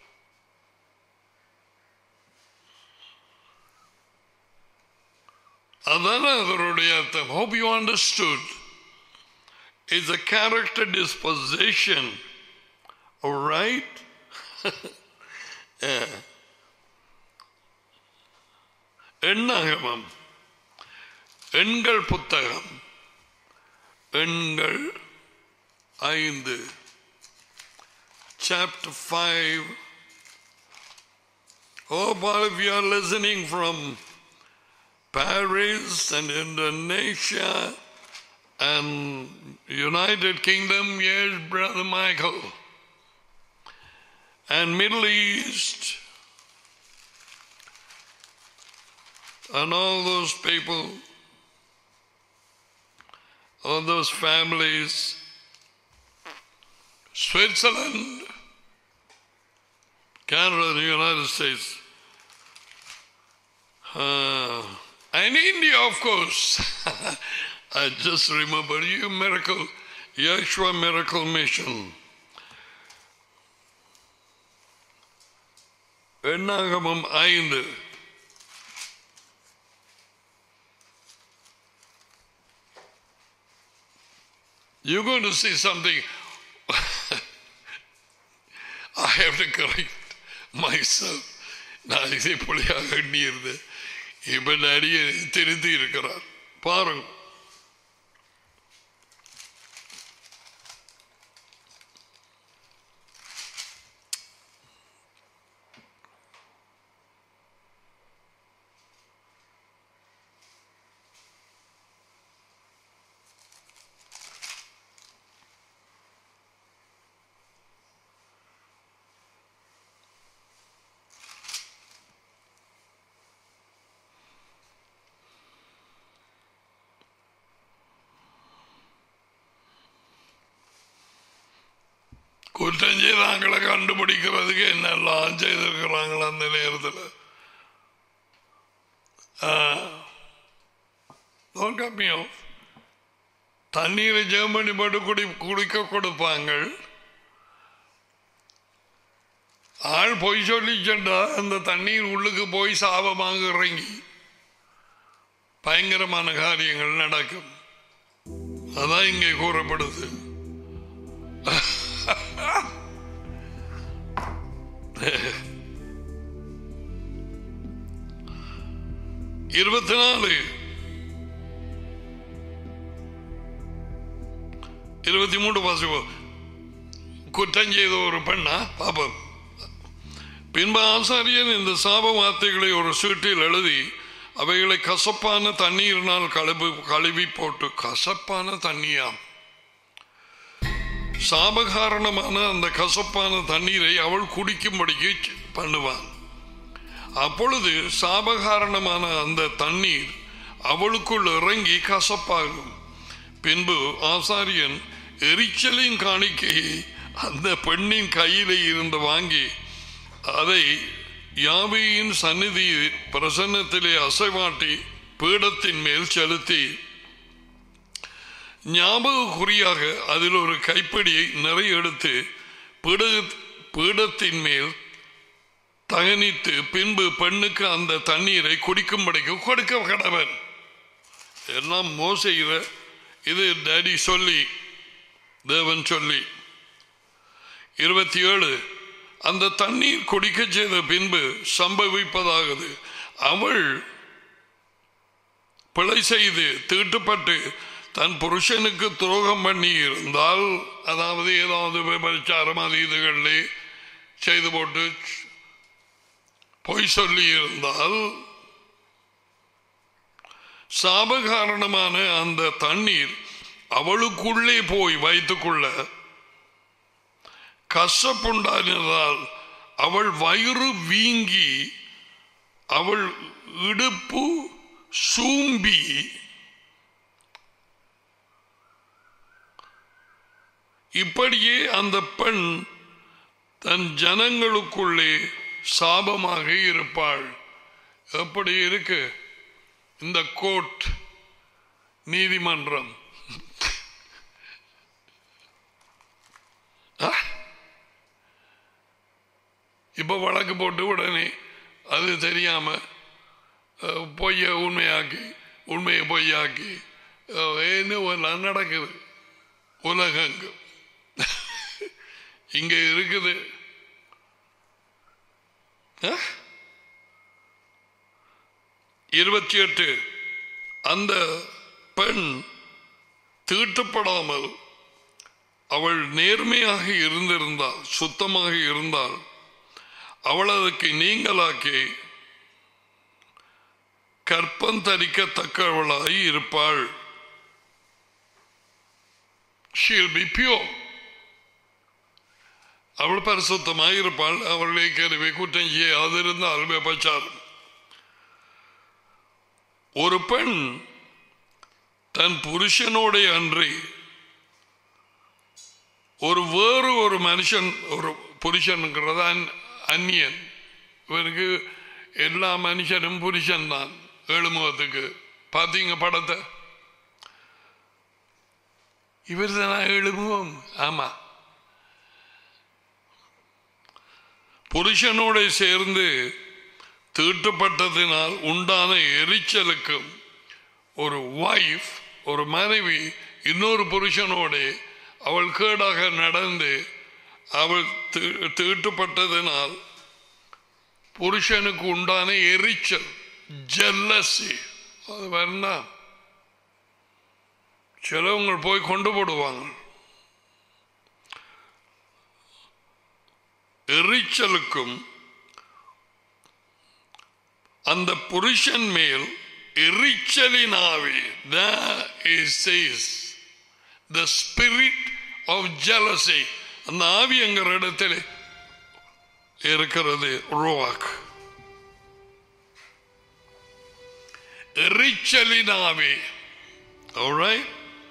அதான அதனுடைய அர்த்தம். Hope you understood. It's a character disposition. All right? Yeah. எண்ணாகமம், எண்கள் புத்தகம், எண்கள் ஐந்து, chapter five. Hope all of you are listening from Paris and Indonesia and United Kingdom. Yes, Brother Michael. And Middle East and all those people, all those families. Switzerland, Canada, the United States. Uh, And India, of course. I just remember you miracle, Yeshua Miracle Mission. எண்ணாகமம் ஐந்து. You're going to see something. I have to correct myself. நான் இதை புள்ளியாக எண்ணியிருந்தேன். இப்ப நிறைய திருத்தி இருக்கிறார் பாருங்க. குற்றம் செய்தாங்களை கண்டுபிடிக்கிறதுக்கு என்னெல்லாம் செய்திருக்கிறாங்களா அந்த நேரத்தில். Don't cut me off. தண்ணீரை ஜெர்மனி போட்டு குடி குடிக்க கொடுப்பாங்க. ஆள் பொய் சொல்லிச்சா அந்த தண்ணீர் உள்ளுக்கு போய் சாபமாக இறங்கி பயங்கரமான காரியங்கள் நடக்கும். அதான் இங்கே கூறப்படுது. இருபத்தி நாலு இருபத்தி மூன்று வாசிப்போம். குற்றம் செய்த ஒரு பெண்ணா பாப்பம். பின்பு ஆசாரியன் இந்த சாப வார்த்தைகளை ஒரு சீட்டில் எழுதி அவைகளை கசப்பான தண்ணீரினால் கழுவி கழுவி போட்டு, கசப்பான தண்ணியாம், சாபகாரணமான அந்த கசப்பான தண்ணீரை அவள் குடிக்கும்படிக்கு பண்ணுவான். அப்பொழுது சாபகாரணமான அந்த தண்ணீர் அவளுக்குள் இறங்கி கசப்பாகும். பின்பு ஆசாரியன் எரிச்சலின் காணிக்கையை அந்த பெண்ணின் கையிலே இருந்து வாங்கி அதை யாவையின் சந்நிதி பிரசன்னத்திலே அசைவாட்டி பீடத்தின் மேல் செலுத்தி ஞாபக குறியாக அதில் ஒரு கைப்பிடியை நிறைய எடுத்து பீட பீடத்தின் மேல் தகனித்து பின்பு பெண்ணுக்கு அந்த தண்ணீரை குடிக்கும்படிக்கு கொடுக்க கடவன். எல்லாம் மோசையில இது டேடி சொல்லி தேவன் சொல்லி. இருபத்தி ஏழு அந்த தண்ணீர் குடிக்க செய்த பின்பு சம்பவிப்பதாகுது, அவள் பிழை செய்து தீட்டுப்பட்டு தன் புருஷனுக்கு துரோகம் பண்ணி இருந்தால், அதாவது ஏதாவது விபச்சாரம் அது இதுகளிலே செய்து போட்டு பொய் சொல்லி இருந்தால், சாபகாரணமான அந்த தண்ணீர் அவளுக்குள்ளே போய் வைத்துக்கொள்ள கசப்புண்டானதால் அவள் வயிறு வீங்கி அவள் இடுப்பு சூம்பி இப்படியே அந்த பெண் தன் ஜனங்களுக்குள்ளே சாபமாக இருப்பாள். எப்படி இருக்கு இந்த கோர்ட் நீதிமன்றம்? இப்ப வழக்கு போட்டு உடனே அது தெரியாம பொய்ய உண்மையாக்கி உண்மையை பொய்யாக்கி என்ன நடக்குது உலகங்கு. இங்க இருக்குது. இருபத்தி எட்டு அந்த பெண் தீட்டுப்படாமல் அவள் நேர்மையாக இருந்திருந்தால், சுத்தமாக இருந்தால், அவள் அதற்கு நீங்களாக்கி கற்பந்தரிக்கத்தக்கவளாய் இருப்பாள். She'll be pure. அவள் பரிசுத்தமாய் இருப்பாள். அவளை கருவி குற்றம் செய்யாதிருந்தால் விபச்சாரம். ஒரு பெண் தன் புருஷனோட அன்றி ஒரு வேறு ஒரு மனுஷன், ஒரு புருஷனுங்கிறத அந்நியன், இவருக்கு எல்லா மனுஷனும் புருஷன் தான். ஏழுமுகத்துக்கு பார்த்தீங்க படத்தை, இவர் தானா ஏழுமுகம்? ஆமா. புருஷனோட சேர்ந்து தீட்டுப்பட்டதினால் உண்டான எரிச்சலுக்கும் ஒரு வைஃப், ஒரு மனைவி இன்னொரு புருஷனோட அவள் கேடாக நடந்து அவள் தீட்டுப்பட்டதினால் புருஷனுக்கு உண்டான எரிச்சல், ஜெல்லசி, அது வேண்டாம். சிலவங்க போய் கொண்டு போடுவாங்க. எரிச்சலுக்கும் அந்த புருஷன் மேல் எரிச்சலின் ஆவி, the spirit of jealousy, அந்த ஆவி என்கிற இடத்தில் இருக்கிறது. ரோக் எரிச்சலின் ஆவி. alright,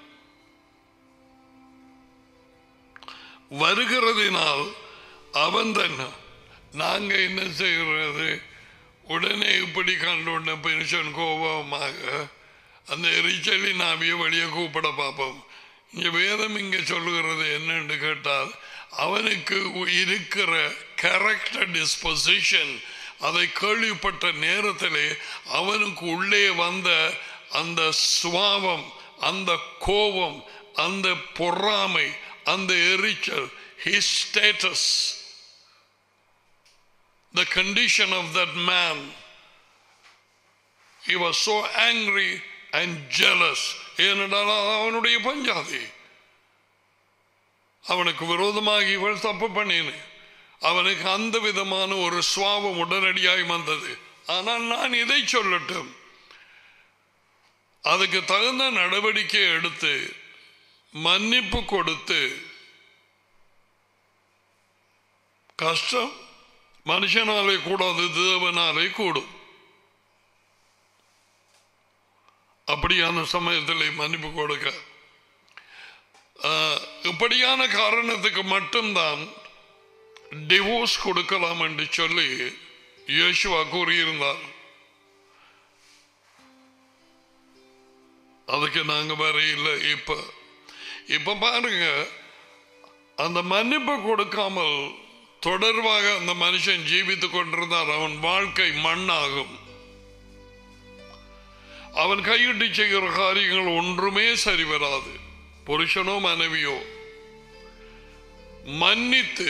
வருகிறதினால் அவன் தான் நாங்க என்ன செய்கிறது, உடனே இப்படி கண்டுள்ள பென்ஷன் கோபமாக அந்த எரிச்சலின் ஆவியை வெளியே கூப்பிட பார்ப்போம். இங்க வேதம் இங்க சொல்லுகிறது என்னன்னு கேட்டால், அவனுக்கு இருக்கிற கேரக்டர் டிஸ்பொசிஷன், அதை கேள்விப்பட்ட நேரத்திலே அவனுக்கு உள்ளே வந்த அந்த சுவாவம், அந்த கோபம், அந்த பொறாமை, அந்த எரிச்சல், his status, the condition of that man, he was so angry and jealous. ஏனென்றால் அவனுடைய பஞ்சாதி, அவனுக்கு விரோதமாக இவள் தப்பு பண்ணினு, அவனுக்கு அந்த விதமான ஒரு சுவாவம் உடனடியாய் வந்தது. ஆனால் நான் இதை சொல்லட்டும், அதுக்கு தகுந்த நடவடிக்கை எடுத்து மன்னிப்பு கொடுத்து, கஷ்டம் மனுஷனாலே கூடாது, தேவனாலே கூடும். அப்படியான சமயத்தில் மன்னிப்பு கொடுக்க, இப்படியான காரணத்துக்கு மட்டும்தான் டிவோர்ஸ் கொடுக்கலாம் என்று சொல்லி யேசுவா கூறியிருந்தார். அதுக்கு நாங்க வர இல்லை. இப்ப இப்ப பாருங்க, அந்த மன்னிப்பு கொடுக்காமல் தொடர்பாக அந்த மனுஷன் ஜீவித்துக் கொண்டிருந்தார். அவன் வாழ்க்கை மண்ணாகும். அவன் கையிட்டு செய்கிற காரியங்கள் ஒன்றுமே சரி வராது. புருஷனோ மனைவியோ மன்னித்து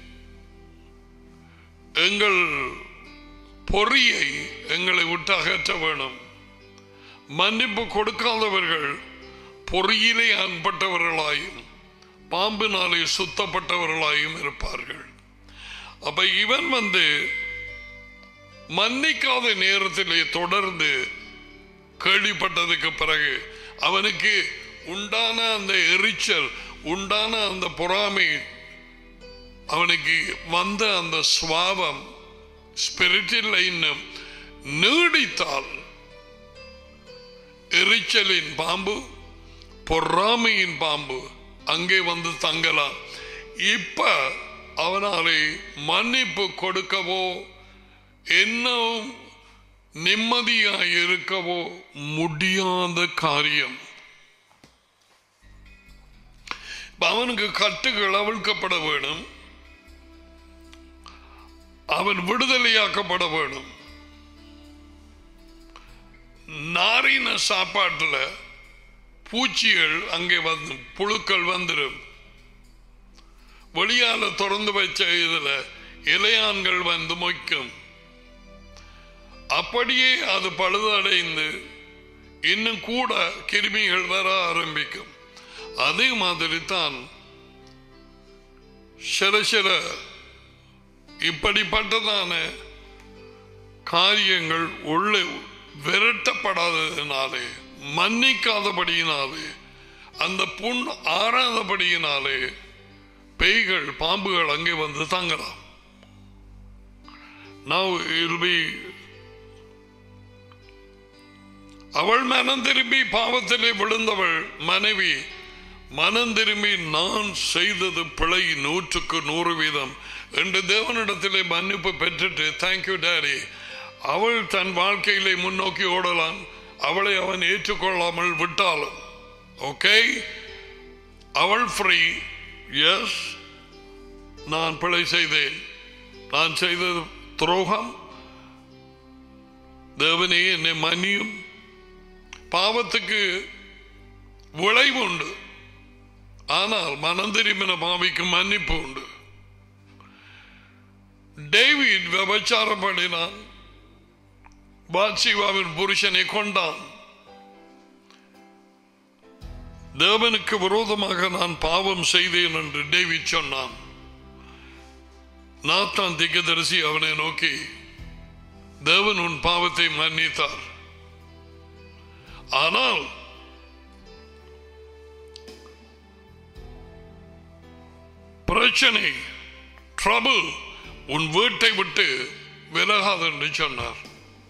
எங்கள் பொறியை எங்களை விட்டு அகற்ற வேணும். மன்னிப்பு கொடுக்காதவர்கள் பொறியிலே அன்பட்டவர்களாயும் பாம்பினாலே சுத்தப்பட்டவர்களாயும் இருப்பார்கள். அப்ப இவன் வந்து மன்னிக்காத நேரத்திலே தொடர்ந்து கேள்விப்பட்டதுக்கு பிறகு அவனுக்கு உண்டான அந்த எரிச்சல், உண்டான அந்த பொறாமை, அவனுக்கு வந்த அந்த சுவாவம் ஸ்பிரிட்டில் இன்னும் நீடித்தால் எரிச்சலின் பாம்பு, பொறாமையின் பாம்பு அங்கே வந்து தங்கலாம். இப்ப அவனாலே மன்னிப்பு கொடுக்கவோ இன்னும் நிம்மதியாக இருக்கவோ முடியாத காரியம். அவனுக்கு கட்டுகள் அவிழ்க்கப்பட வேணும், அவன் விடுதலையாக்கப்பட வேணும். நாரின சாப்பாட்டுல பூச்சிகள் அங்கே வந்து புழுக்கள் வந்துடும். வெளியால திறந்து வச்ச இதுல இலையான்கள் வந்து மொய்க்கும். அப்படியே அது பழுதடைந்து இன்னும் கூட கிருமிகள் வர ஆரம்பிக்கும். அதே மாதிரி தான் சில சில இப்படிப்பட்டதான காரியங்கள் உள்ளே விரட்டப்படாததினாலே, மன்னிக்காதபடியினாலே, அந்த புண் ஆறாதபடியினாலே பேய்கள் பாம்புகள் அங்கே வந்து தங்கலாம். Now it will be, அவள் மனம் திரும்பி பாவத்திலே விழுந்தவள் மனைவி மனம் திரும்பி நான் செய்தது பிழை நூற்றுக்கு நூறு வீதம் என்று தேவனிடத்திலே மன்னிப்பு பெற்றுட்டு தேங்க்யூ டாடி, அவள் தன் வாழ்க்கையிலே முன்னோக்கி ஓடலாம். அவளை அவன் ஏற்றுக்கொள்ளாமல் விட்டாலும் ஓகே, அவள் ஃப்ரீ. எஸ், நான் பிழை செய்தேன், நான் செய்தது துரோகம், தேவனே என்னை மன்னியும். பாவத்துக்கு விளைவு உண்டு, ஆனால் மனம் திரும்பின பாவிக்கு மன்னிப்பு உண்டு. டேவிட் விபச்சாரம் பண்ணினான், பாத்ஷேபாவின் புருஷனை கொண்டான். தேவனுக்கு விரோதமாக நான் பாவம் செய்தேன் என்று டேவிட் சொன்னான். நாத்தான் தீர்க்கதரிசி அவனை நோக்கி, தேவன் உன் பாவத்தை மன்னித்தார், ஆனால் பிரச்சனை ட்ரபிள் உன் வீட்டை விட்டு விலகாது என்று சொன்னார்.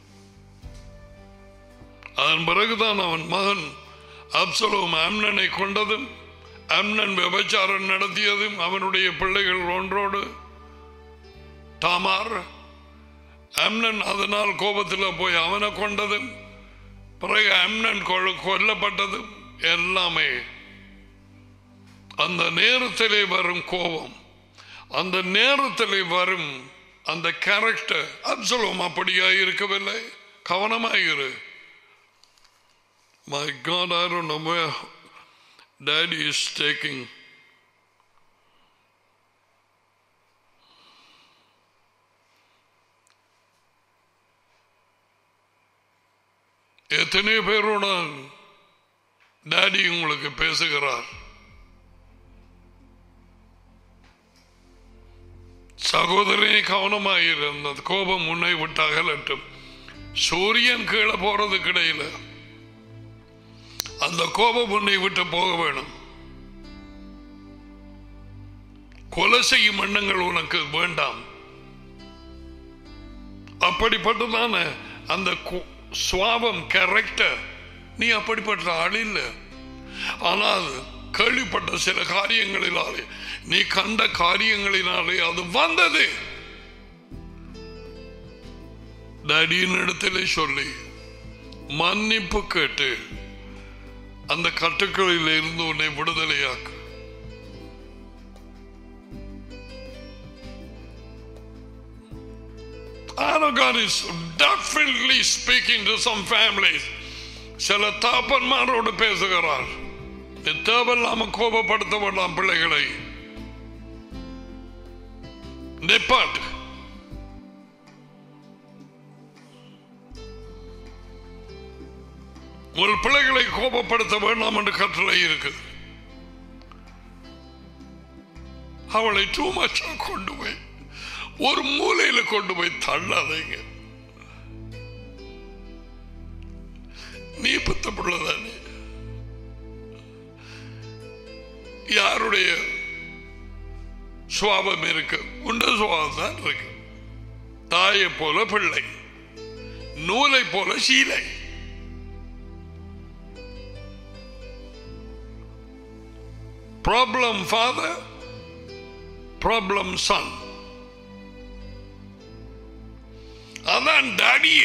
அதன் பிறகுதான் அவன் மகன் அப்சலோம் அம்னனை கொண்டதும், அம்னன் விபச்சாரம் நடத்தியதும், அவனுடைய பிள்ளைகள் ஒன்றோடு தாமார், அம்னன் அதனால் கோபத்தில் போய் அவனை கொண்டதும், பிறகு அம்னன் கொல்லப்பட்டது எல்லாமே அந்த நேரத்திலே வரும் கோபம், அந்த நேரத்திலே வரும் அந்த கேரக்டர். அப்சலோம் அப்படியா இருக்கவில்லை. கவனமாயிரு. My God, I don't know where Daddy is taking. எத்தனை பேரோட டாடி உங்களுக்கு பேசுகிறார். சகோதரனே கவனமாயிரு. அந்த கோபம் உன்னை விட்டு அகலட்டும். சூரியன் கீழே போறது கிடையில. அந்த கோபம் உன்னை விட்டு போக வேணும். கொலை செய்யும் எண்ணங்கள் உனக்கு வேண்டாம். அப்படிப்பட்டதான அந்த சுவாபம் கேரக்டர், நீ அப்படிப்பட்ட ஆள் இல்லை. ஆனால் கேள்விப்பட்ட சில காரியங்களினாலே, நீ கண்ட காரியங்களினாலே அது வந்தது. டாடியின் இடத்திலே சொல்லி மன்னிப்பு கேட்டு அந்த கட்டுக்களில் இருந்து உன்னை விடுதலையாக்கு. God is definitely speaking to some families. சில தாப்பன்மாரோடு பேசுகிறார். தேவையில்லாம கோபப்படுத்த வேண்டாம் பிள்ளைகளை. நிப்பாட்டு. ஒரு பிள்ளைகளை கோபப்படுத்த வேண்டாம் என்று கட்டளை இருக்கு. அவளை டூ மச்சா கொண்டு போய் ஒரு மூலையில கொண்டு போய் தள்ளாதீங்க. நீ பத்த பிள்ளைதானே. யாருடைய சுவாபம் இருக்கு? உண்ட சுவாபம் தான் இருக்கு. தாயை போல பிள்ளை, நூலை போல சீலை. Problem father, problem son. அதான் டாடிய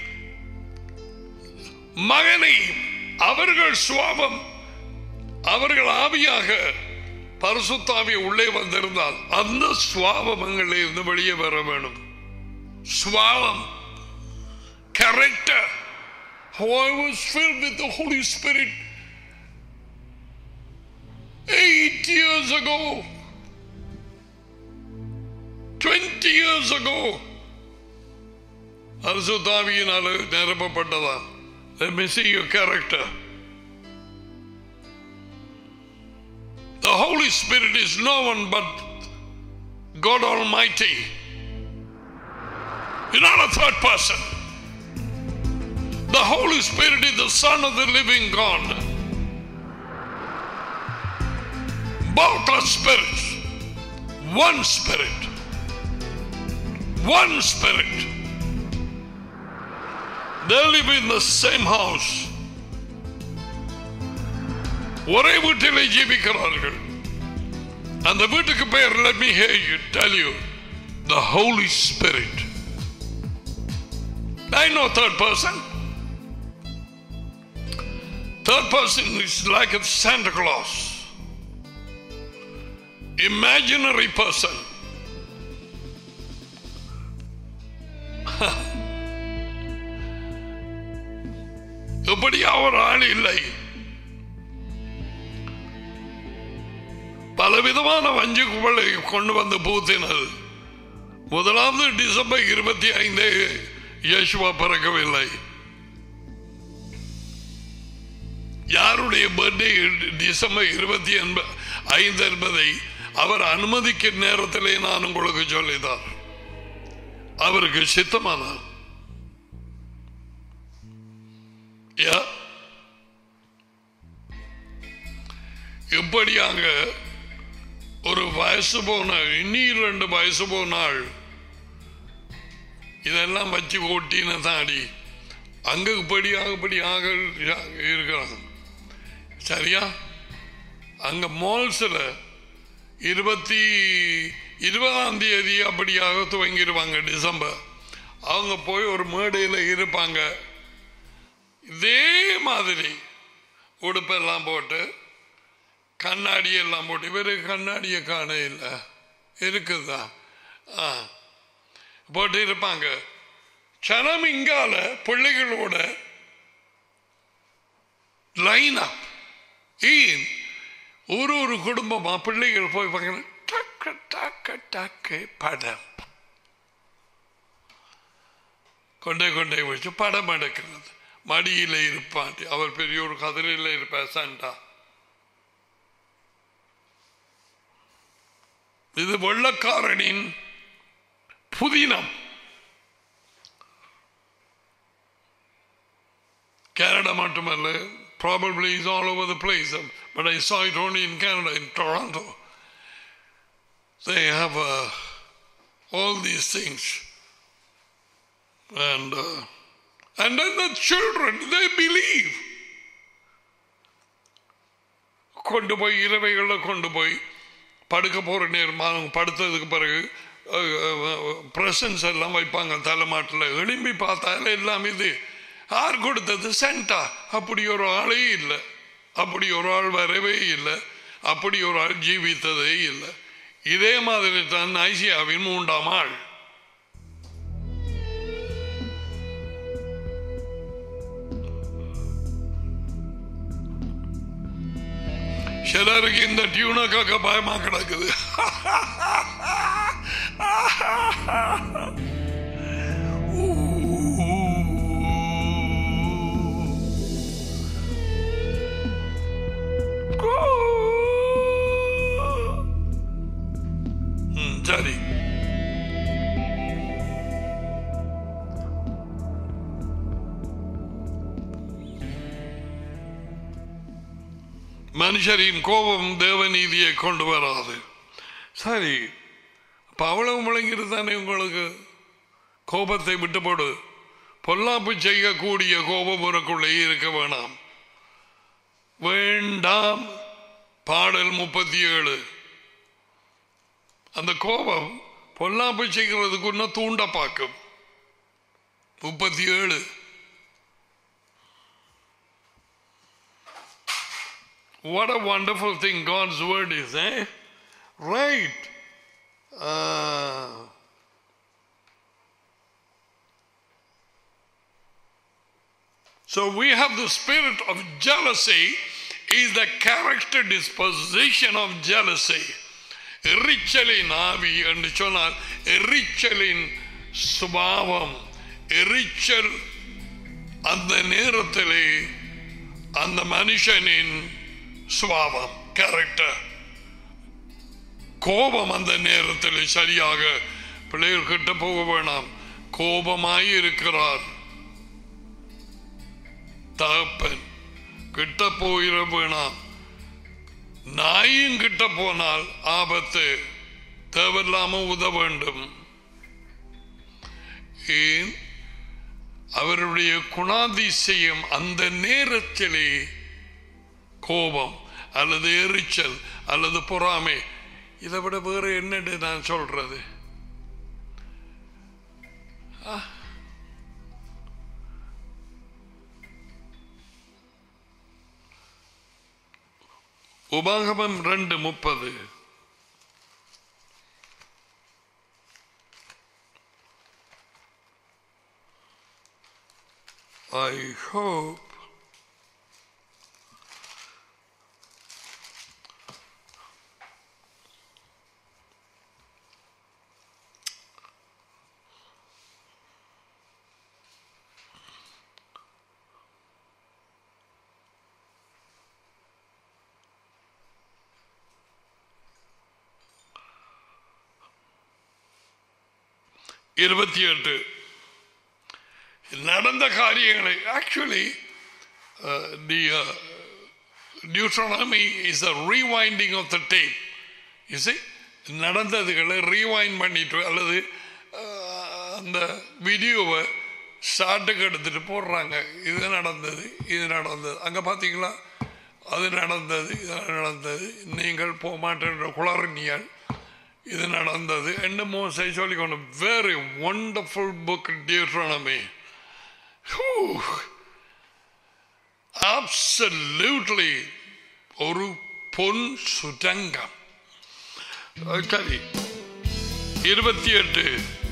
மகனை அவர்கள் சுவாபம், அவர்கள் ஆவியாக பரிசுத்தாவி உள்ளே வந்திருந்தால் அந்த சுவாபங்களே இருந்து வெளியே வர வேணும். சுவாபம் character. How I was filled with the Holy Spirit eight years ago, twenty years ago. பரிசுத்தாவியினாலே நிரப்பப்பட்டதா? Let me see your character. The Holy Spirit is no one but God Almighty. You're not a third person. The Holy Spirit is the Son of the living God. Both are spirits. One Spirit. One Spirit. They live in the same house. ஒரே வீட்டிலே ஜீவிக்கிறார்கள். அந்த வீட்டுக்கு பெயர், let me hear you tell you, the Holy Spirit. I know third person. Third person is like a Santa Claus, imaginary person. எப்படி அவர் ஆள் இல்லை. பலவிதமான வஞ்சிக்குகளை கொண்டு வந்து பூத்தினது. முதலாவது டிசம்பர் இருபத்தி ஐந்து இயேசுவா பிறக்கவில்லை. யாருடைய பர்த்டே டிசம்பர் இருபத்தி ஐந்து என்பதை அவர் அனுமதிக்கும் நேரத்திலே நான் உங்களுக்கு சொல்லித்தார். அவருக்கு சித்தமானார். இப்படியாக ஒரு வயசு போன, இன்னி ரெண்டு வயசு போனாள். இதெல்லாம் வச்சு ஓட்டின தாடி அங்க இப்படியாக இப்படியாக இருக்கிறாங்க. சரியா? அங்க மால்ஸ்ல இருபத்தி இருபதாம் தேதி அப்படியாக துவங்கிடுவாங்க டிசம்பர். அவங்க போய் ஒரு மேடையில் இருப்பாங்க. இதே மாதிரி உடுப்பெல்லாம் போட்டு கண்ணாடி எல்லாம் போட்டு இவருக்கு கண்ணாடியை காண இல்லை இருக்குதா போட்டு இருப்பாங்க. சனம் இங்கால பிள்ளைகளோட லைன் அப் ஏன் ஒரு ஒரு குடும்பமா பிள்ளைகள் போய் பார்க்க டக்கு டக்கு டக்கு படம் கொண்டே கொண்டே வச்சு படம் எடுக்கிறது. மடியில் இருப்பான் அவர் பெரிய ஒரு கதிரையில் இருப்பார் சண்டா. இது வெள்ளக்காரனின் புதினம். Canada மட்டுமல்ல, probably is all over the place, but I saw it only in Canada, in Toronto. They have uh, all these things, and uh, and then the children, they believe. கொண்டு போய் இரவைகளில் கொண்டு போய் படுக்க போகிற நேரம் படுத்ததுக்கு பிறகு பிரசன்ஸ் எல்லாம் வைப்பாங்க தலைமாட்டில். எழும்பி பார்த்தால எல்லாம் இது யார் கொடுத்தது? சென்டா. அப்படி ஒரு ஆளே இல்லை, அப்படி ஒரு ஆள் வரவே இல்லை, அப்படி ஒரு ஆள் ஜீவித்ததே இல்லை. இதே மாதிரி தான் ஐசியாவின் மூன்றாம் ஆள். சிலருக்கு இந்த டியூனக்காக பயமா கிடக்குது. சரி, மனுஷரின் கோபம் தேவநீதியை கொண்டு வராது. சரி, அவ்வளவு முழங்கிறது தானே உங்களுக்கு. கோபத்தை விட்டு போடு. பொல்லாப்பு செய்யக்கூடிய கோபம் உனக்குள்ளே இருக்க வேணாம். வேண்டாம். பாடல் முப்பத்தி ஏழு. அந்த கோபம் பொல்லாப்பு செய்கிறதுக்கு இன்னும் தூண்ட பார்க்கும். முப்பத்தி ஏழு. What a wonderful thing God's word is, eh? Right. Uh, so we have the spirit of jealousy is the character disposition of jealousy. எரிச்சலின் ஆவி என்று சொன்னால் எரிச்சலின் சுபாவம். எரிச்சல் அந்த நேரத்திலே அந்த மனுஷனின் சுபாவம், கேரக்டர். கோபம் அந்த நேரத்தில் சரியாக பிள்ளைகள் கிட்ட போக வேணாம். கோபமாய் இருக்கிறார் தகப்பன் கிட்ட போயிட வேணாம். நாயும் கிட்ட போனால் ஆபத்து. தேவையில்லாம உதவ வேண்டும். ஏன்? அவருடைய குணாதிசயம் அந்த நேரத்திலே கோபம் அல்லது எரிச்சல் அல்லது பொறாமை. இதை விட வேற என்னன்னு நான் சொல்றது? உபாகமம் ரெண்டு முப்பது. I hope இருபத்தி எட்டு நடந்த காரியங்களை actually the Deuteronomy is a rewinding of the tape. You see, நடந்ததுகளை ரீவைண்ட் பண்ணிட்டு அல்லது அந்த வீடியோவை ஷார்ட்டுக்கு எடுத்துட்டு போடுறாங்க. இது நடந்தது, இது நடந்தது, அங்கே பார்த்தீங்களா, அது நடந்தது, இது நடந்தது, நீங்கள் போக மாட்டேன்ற குளறினியால் இது நடந்தது என்று மோசே சொல்லிக்கொண்டு. Very wonderful book Deuteronomy. absolutely ஒரு பொன் சுரங்கம். சரி, இருபத்தி எட்டு.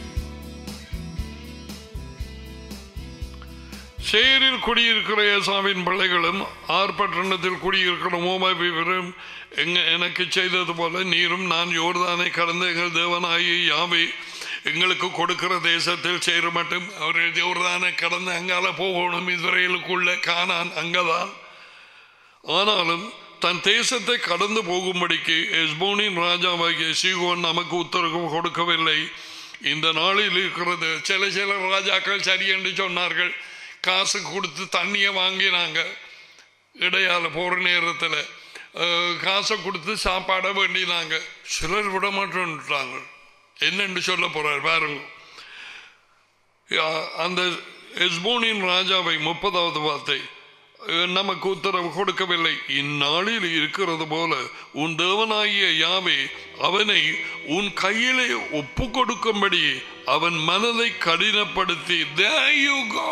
சேரில் குடியிருக்கிற ஏசாவின் பிள்ளைகளும் ஆர்ப்பட்டணத்தில் குடியிருக்கிற மோவாபியரும் எனக்கு செய்தது போல நீரும் நான் யோர்தானை கடந்த எங்கள் தேவனாகிய யாவே எங்களுக்கு கொடுக்கிற தேசத்தில் சேர மட்டும் அவர் யோர்தானை கடந்து அங்கால போகணும். இஸ்ரேலுக்குள்ள கானான் அங்கதான். ஆனாலும் தன் தேசத்தை கடந்து போகும்படிக்கு எஸ்போனின் ராஜாவாகிய சீகோன் நமக்கு உத்தரவு கொடுக்கவில்லை. இந்த நாளில் இருக்கிறது. சில சில ராஜாக்கள் சரி என்று சொன்னார்கள். காசு கொடுத்து தண்ணியை வாங்கினாங்க. இடையால போற நேரத்தில் காசை கொடுத்து சாப்பாட வேண்டினாங்க. சிலர் விட மாட்டேன்ட்டாங்க. என்னென்று சொல்ல போறார் பாருங்க. அந்த எஸ்போனின் ராஜாவை முப்பதாவது வார்த்தை நமக்கு உத்தரவு கொடுக்கவில்லை. இந்நாளில் இருக்கிறது போல உன் தேவனாகிய யாவே அவனை உன் கையிலே ஒப்பு கொடுக்கும்படி அவன் மனதை கடினப்படுத்தி there you go.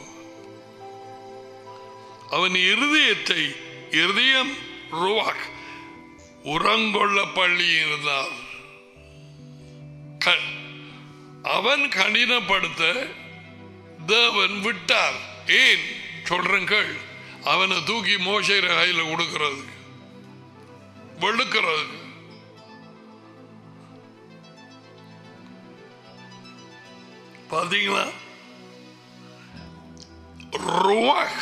அவன் இருதயத்தை இருதயம் ருவாக் உரங்கொள்ள பள்ளி இருந்தார். அவன் கடினப்படுத்த தேவன் விட்டார். ஏன் சொல்றங்கள்? அவனை தூக்கி மோசே கையில கொடுக்கிறது, வெளுக்கிறது. பாத்தீங்களா? ருவாக்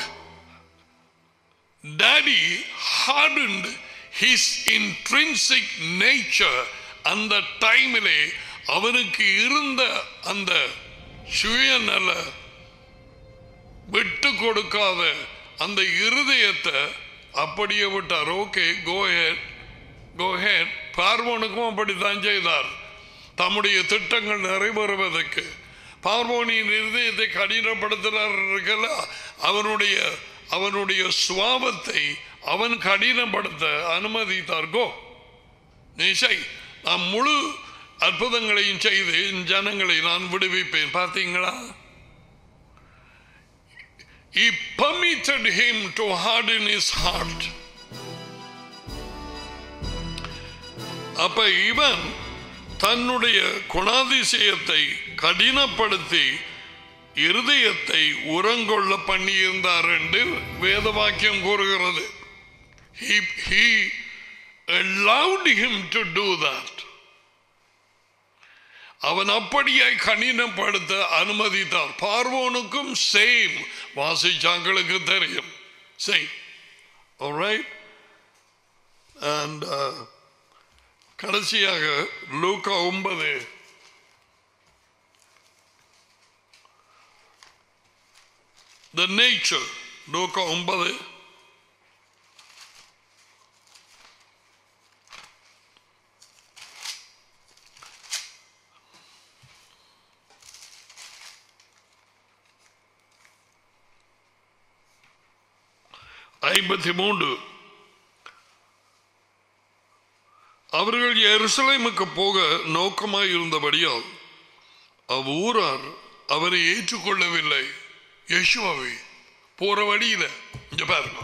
Daddy hardened his intrinsic nature. அந்த டைமிலே அவனுக்கு இருந்த அந்த சுயநல விட்டு கொடுக்காத அந்த இருதயத்தை அப்படியே விட்டார். Okay, go ahead go ahead. பார்வோனுக்கும் அப்படித்தான் செய்தார். தம்முடைய திட்டங்கள் நிறைவேறுவதற்கு பார்வோனின் இருதயத்தை கடினப்படுத்தினார். அவனுடைய அவனுடைய சுவாபத்தை அவன் கடினப்படுத்த அனுமதித்தார். கோ நீ செய், நான் முழு அற்புதங்களையும் செய்து ஜனங்களை நான் விடுவிப்பேன். பார்த்தீங்களா? He permitted him to harden his heart. அப்ப இவன் தன்னுடைய குணாதிசயத்தை கடினப்படுத்தி இருதயத்தை உரங்கொள்ள பண்ணியிருந்தார் என்று வேத வாக்கியம் கூறுகிறது. He, he allowed him to do that. அவன் அப்படியே கடினப்படுத்த அனுமதித்தார். பார்வோனுக்கும் சேம். வாசிச்சாங்களுக்கு தெரியும். சேம். Alright? And uh, கடைசியாக லூக்கா ஒன்பது the nature. லூக்கா ஒன்பது ஐம்பத்தி மூன்று. அவர்கள் எருசலேமுக்கு போக நோக்கமாய் இருந்தபடியால் அவ்வூரார் அவரை ஏற்றுக்கொள்ளவில்லை. யேசுவை போற வழியில இங்க பாருங்க,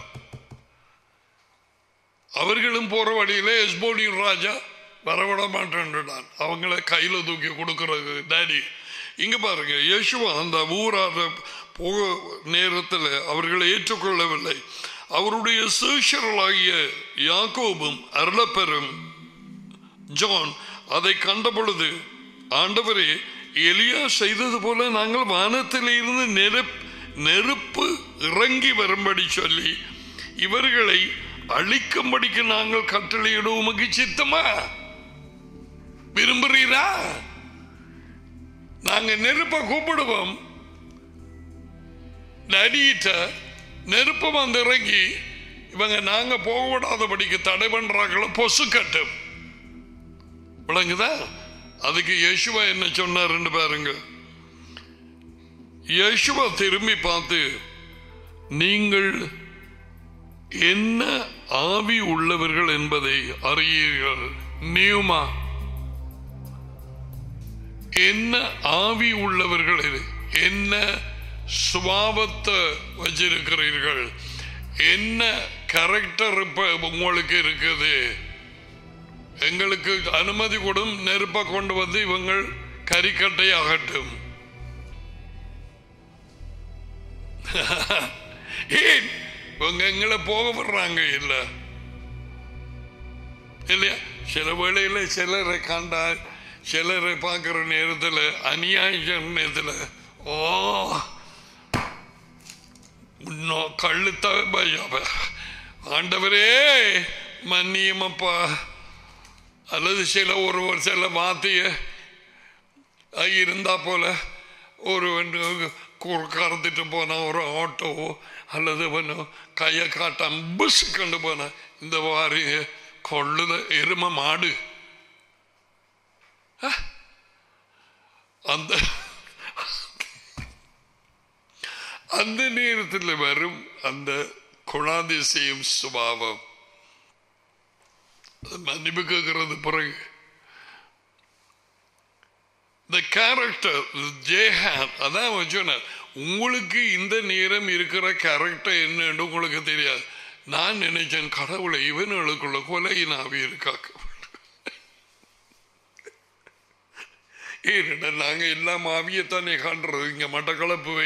அவர்களும் போற வழியில எஸ்போனின் ராஜா வரவிட மாட்டேன், அவங்கள கையில தூக்கி கொடுக்கிறது டாடி. இங்க பாருங்க, யேசுவா அந்த ஊரார போக நேரத்தில் அவர்களை ஏற்றுக்கொள்ளவில்லை. அவருடைய சீஷர்களாகிய யாக்கோபும் அருளப்பெரும் ஜான் அதை கண்ட பொழுது, ஆண்டவரே, எலியா செய்தது போல நாங்கள் வானத்தில் இருந்து நெருப்பு நெருப்பு இறங்கி வரும்படி சொல்லி இவர்களை அழிக்கும்படிக்கு நாங்கள் கட்டளையிட உமக்கு சித்தமா? விரும்புறீரா? நாங்க நெருப்ப கூப்பிடுவோம், நடிட்ட நெருப்பு வந்து இறங்கி இவங்க நாங்க போக விடாதபடிக்கு தடை பண்றாங்களோ பொசு கட்டும். விளங்குதா? அதுக்கு யேசுவா என்ன சொன்னார் பாருங்க. யேசுவா திரும்பி பார்த்து, நீங்கள் என்ன ஆவி உள்ளவர்கள் என்பதை அறியீர்கள். நியூமா, என்ன ஆவி உள்ளவர்கள், என்ன சுபாவத்தை வச்சிருக்கிறீர்கள். என்ன கேரக்டர் இப்ப உங்களுக்கு இருக்குது? எங்களுக்கு அனுமதி கொடும், நெருப்ப கொண்டு வந்து இவங்கள் கரிக்கட்டை ஆகட்டும். ஏன் இவங்க எங்களை போக விடுறாங்க? இல்ல இல்லையா? சில வேளையில சிலரை கண்டா, சிலரை பார்க்கிற நேரத்தில், அநியாய நேரத்தில், ஓ கழுத்த ஆண்டவரே மன்னியமப்பா. அல்லது சில ஒரு சில வார்த்தைய இருந்தா போல ஒரு கறந்துட்டு போன ஒரு ஆட்டோவோ அல்லது கையை காட்டாம பஸ் கண்டு போன இந்த வாரி கொள்ளுத எரும மாடு. அந்த அந்த நேரத்தில் வரும் அந்த குணாதிசயம் சுபாவம் மன்னிப்பு கேட்கிறது. பிறகு the character ஜேஹான் அதான் சொன்னார், உங்களுக்கு இந்த நேரம் இருக்கிற கேரக்டர் என்னன்னு உங்களுக்கு தெரியாது. நான் நினைச்சேன், கடவுளை இவனுக்குள்ள கொலையின் ஆவி இருக்காக்க. ஏன்னா நாங்க எல்லாம் ஆவியத்தானே காண்றது. இங்க மட்டக்களப்புவே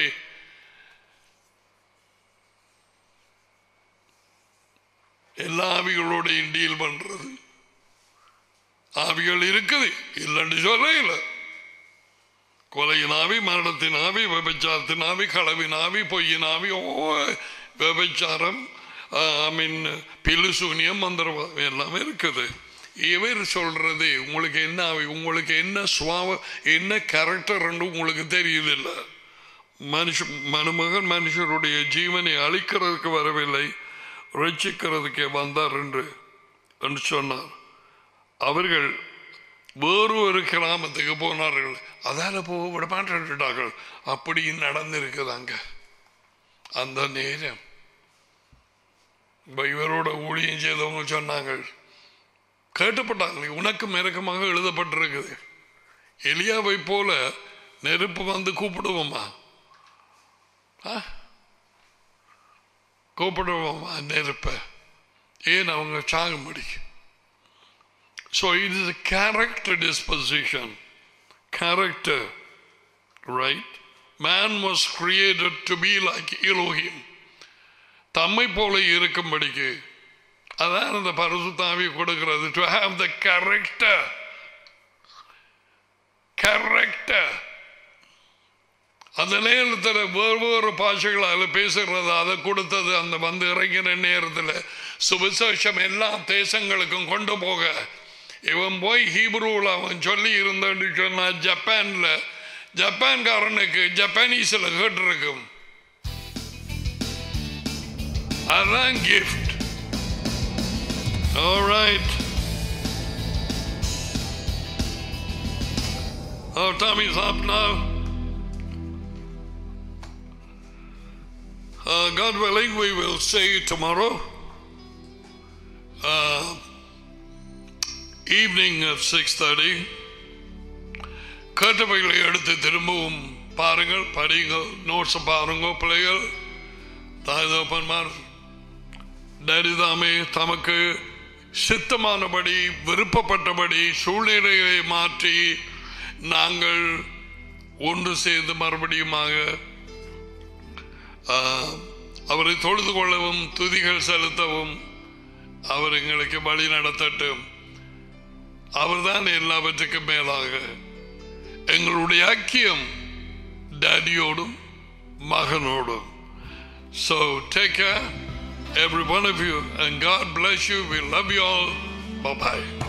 எல்லா ஆவிகளோடையும் டீல் பண்றது. ஆவிகள் இருக்குது, இல்லைன்னு சொல்ல இல்லை. கொலையின் ஆவி, மரணத்தின் ஆவி, விபச்சாரத்தின் ஆவி, களவின் ஆவி, பொய்யின் ஆவி, ஓ விபச்சாரம், ஐ மீன் பிலுசூனியம், மந்திரவாதம் எல்லாமே இருக்குது. இவர் சொல்றது உங்களுக்கு என்ன ஆவி, உங்களுக்கு என்ன சுவாவம், என்ன கேரக்டர் என்று உங்களுக்கு தெரியுதில்லை. மனுஷ மனுமகன் மனுஷருடைய ஜீவனை அழிக்கிறதுக்கு வரவில்லை, ரட்சிக்கிறதுக்கே வந்தார் என்று சொன்னார். அவர்கள் வேறு ஒரு கிராமத்துக்கு போனார்கள். அதால போக விட மாட்டார்கள். அப்படி நடந்திருக்குதாங்க. அந்த நேரம் இவரோட ஊழியம் செய்தவங்க சொன்னாங்க, கேட்டுப்பட்டாங்க, உனக்கு மெருக்கமாக எழுதப்பட்டிருக்குது. எலியாவை போல நெருப்பு வந்து கூப்பிடுவோமா, கூப்பிடுவோமா நெருப்ப? ஏன் அவங்க சாக முடியும்? So it is a character disposition. Character, right? Man was created to be like Elohim. தம்மை போல இருக்கும்படிக்கு அதான் அந்த பரிசுத்த ஆவி கொடுக்கிறது. To have the character. Character. அந்த நேரத்தில் வேறு வேறு பாஷைகளால் பேசுகிறது. அதை கொடுத்தது அந்த வந்து இறங்கின நேரத்தில் சுவிசேஷம் எல்லா தேசங்களுக்கும் கொண்டு போக. இவன் போய் ஹீப்ரூவில் அவன் சொல்லி இருந்தன்னு சொன்னா, ஜப்பான்ல ஜப்பான்காரனுக்கு ஜப்பானீஸ்ல கேட்டிருக்கும். அதான் gift. Alright. Our time is up now. Uh, God willing, we will see you tomorrow. Uh, evening at six thirty. கேட்டவைகளை எடுத்து திரும்பவும் பாருங்கள், படிங்கள், நோட்ஸ் பாருங்க. பிள்ளைகள், தாய் தகப்பன்மார் தரிதாமே தமக்கு சித்தமானபடி விருப்பப்பட்டபடி சூழ்நிலைகளை மாற்றி நாங்கள் ஒன்று சேர்ந்து மறுபடியுமாக அவரை தொழுது கொள்ளவும் துதிகள் செலுத்தவும் அவர் எங்களுக்கு வழி நடத்தட்டும். அவர்தான் எல்லாவற்றுக்கும் மேலாக. எங்களுடைய ஐக்கியம் டேடியோடும் மகனோடும். So take care, every one of you, and God bless you. We love you all. Bye bye.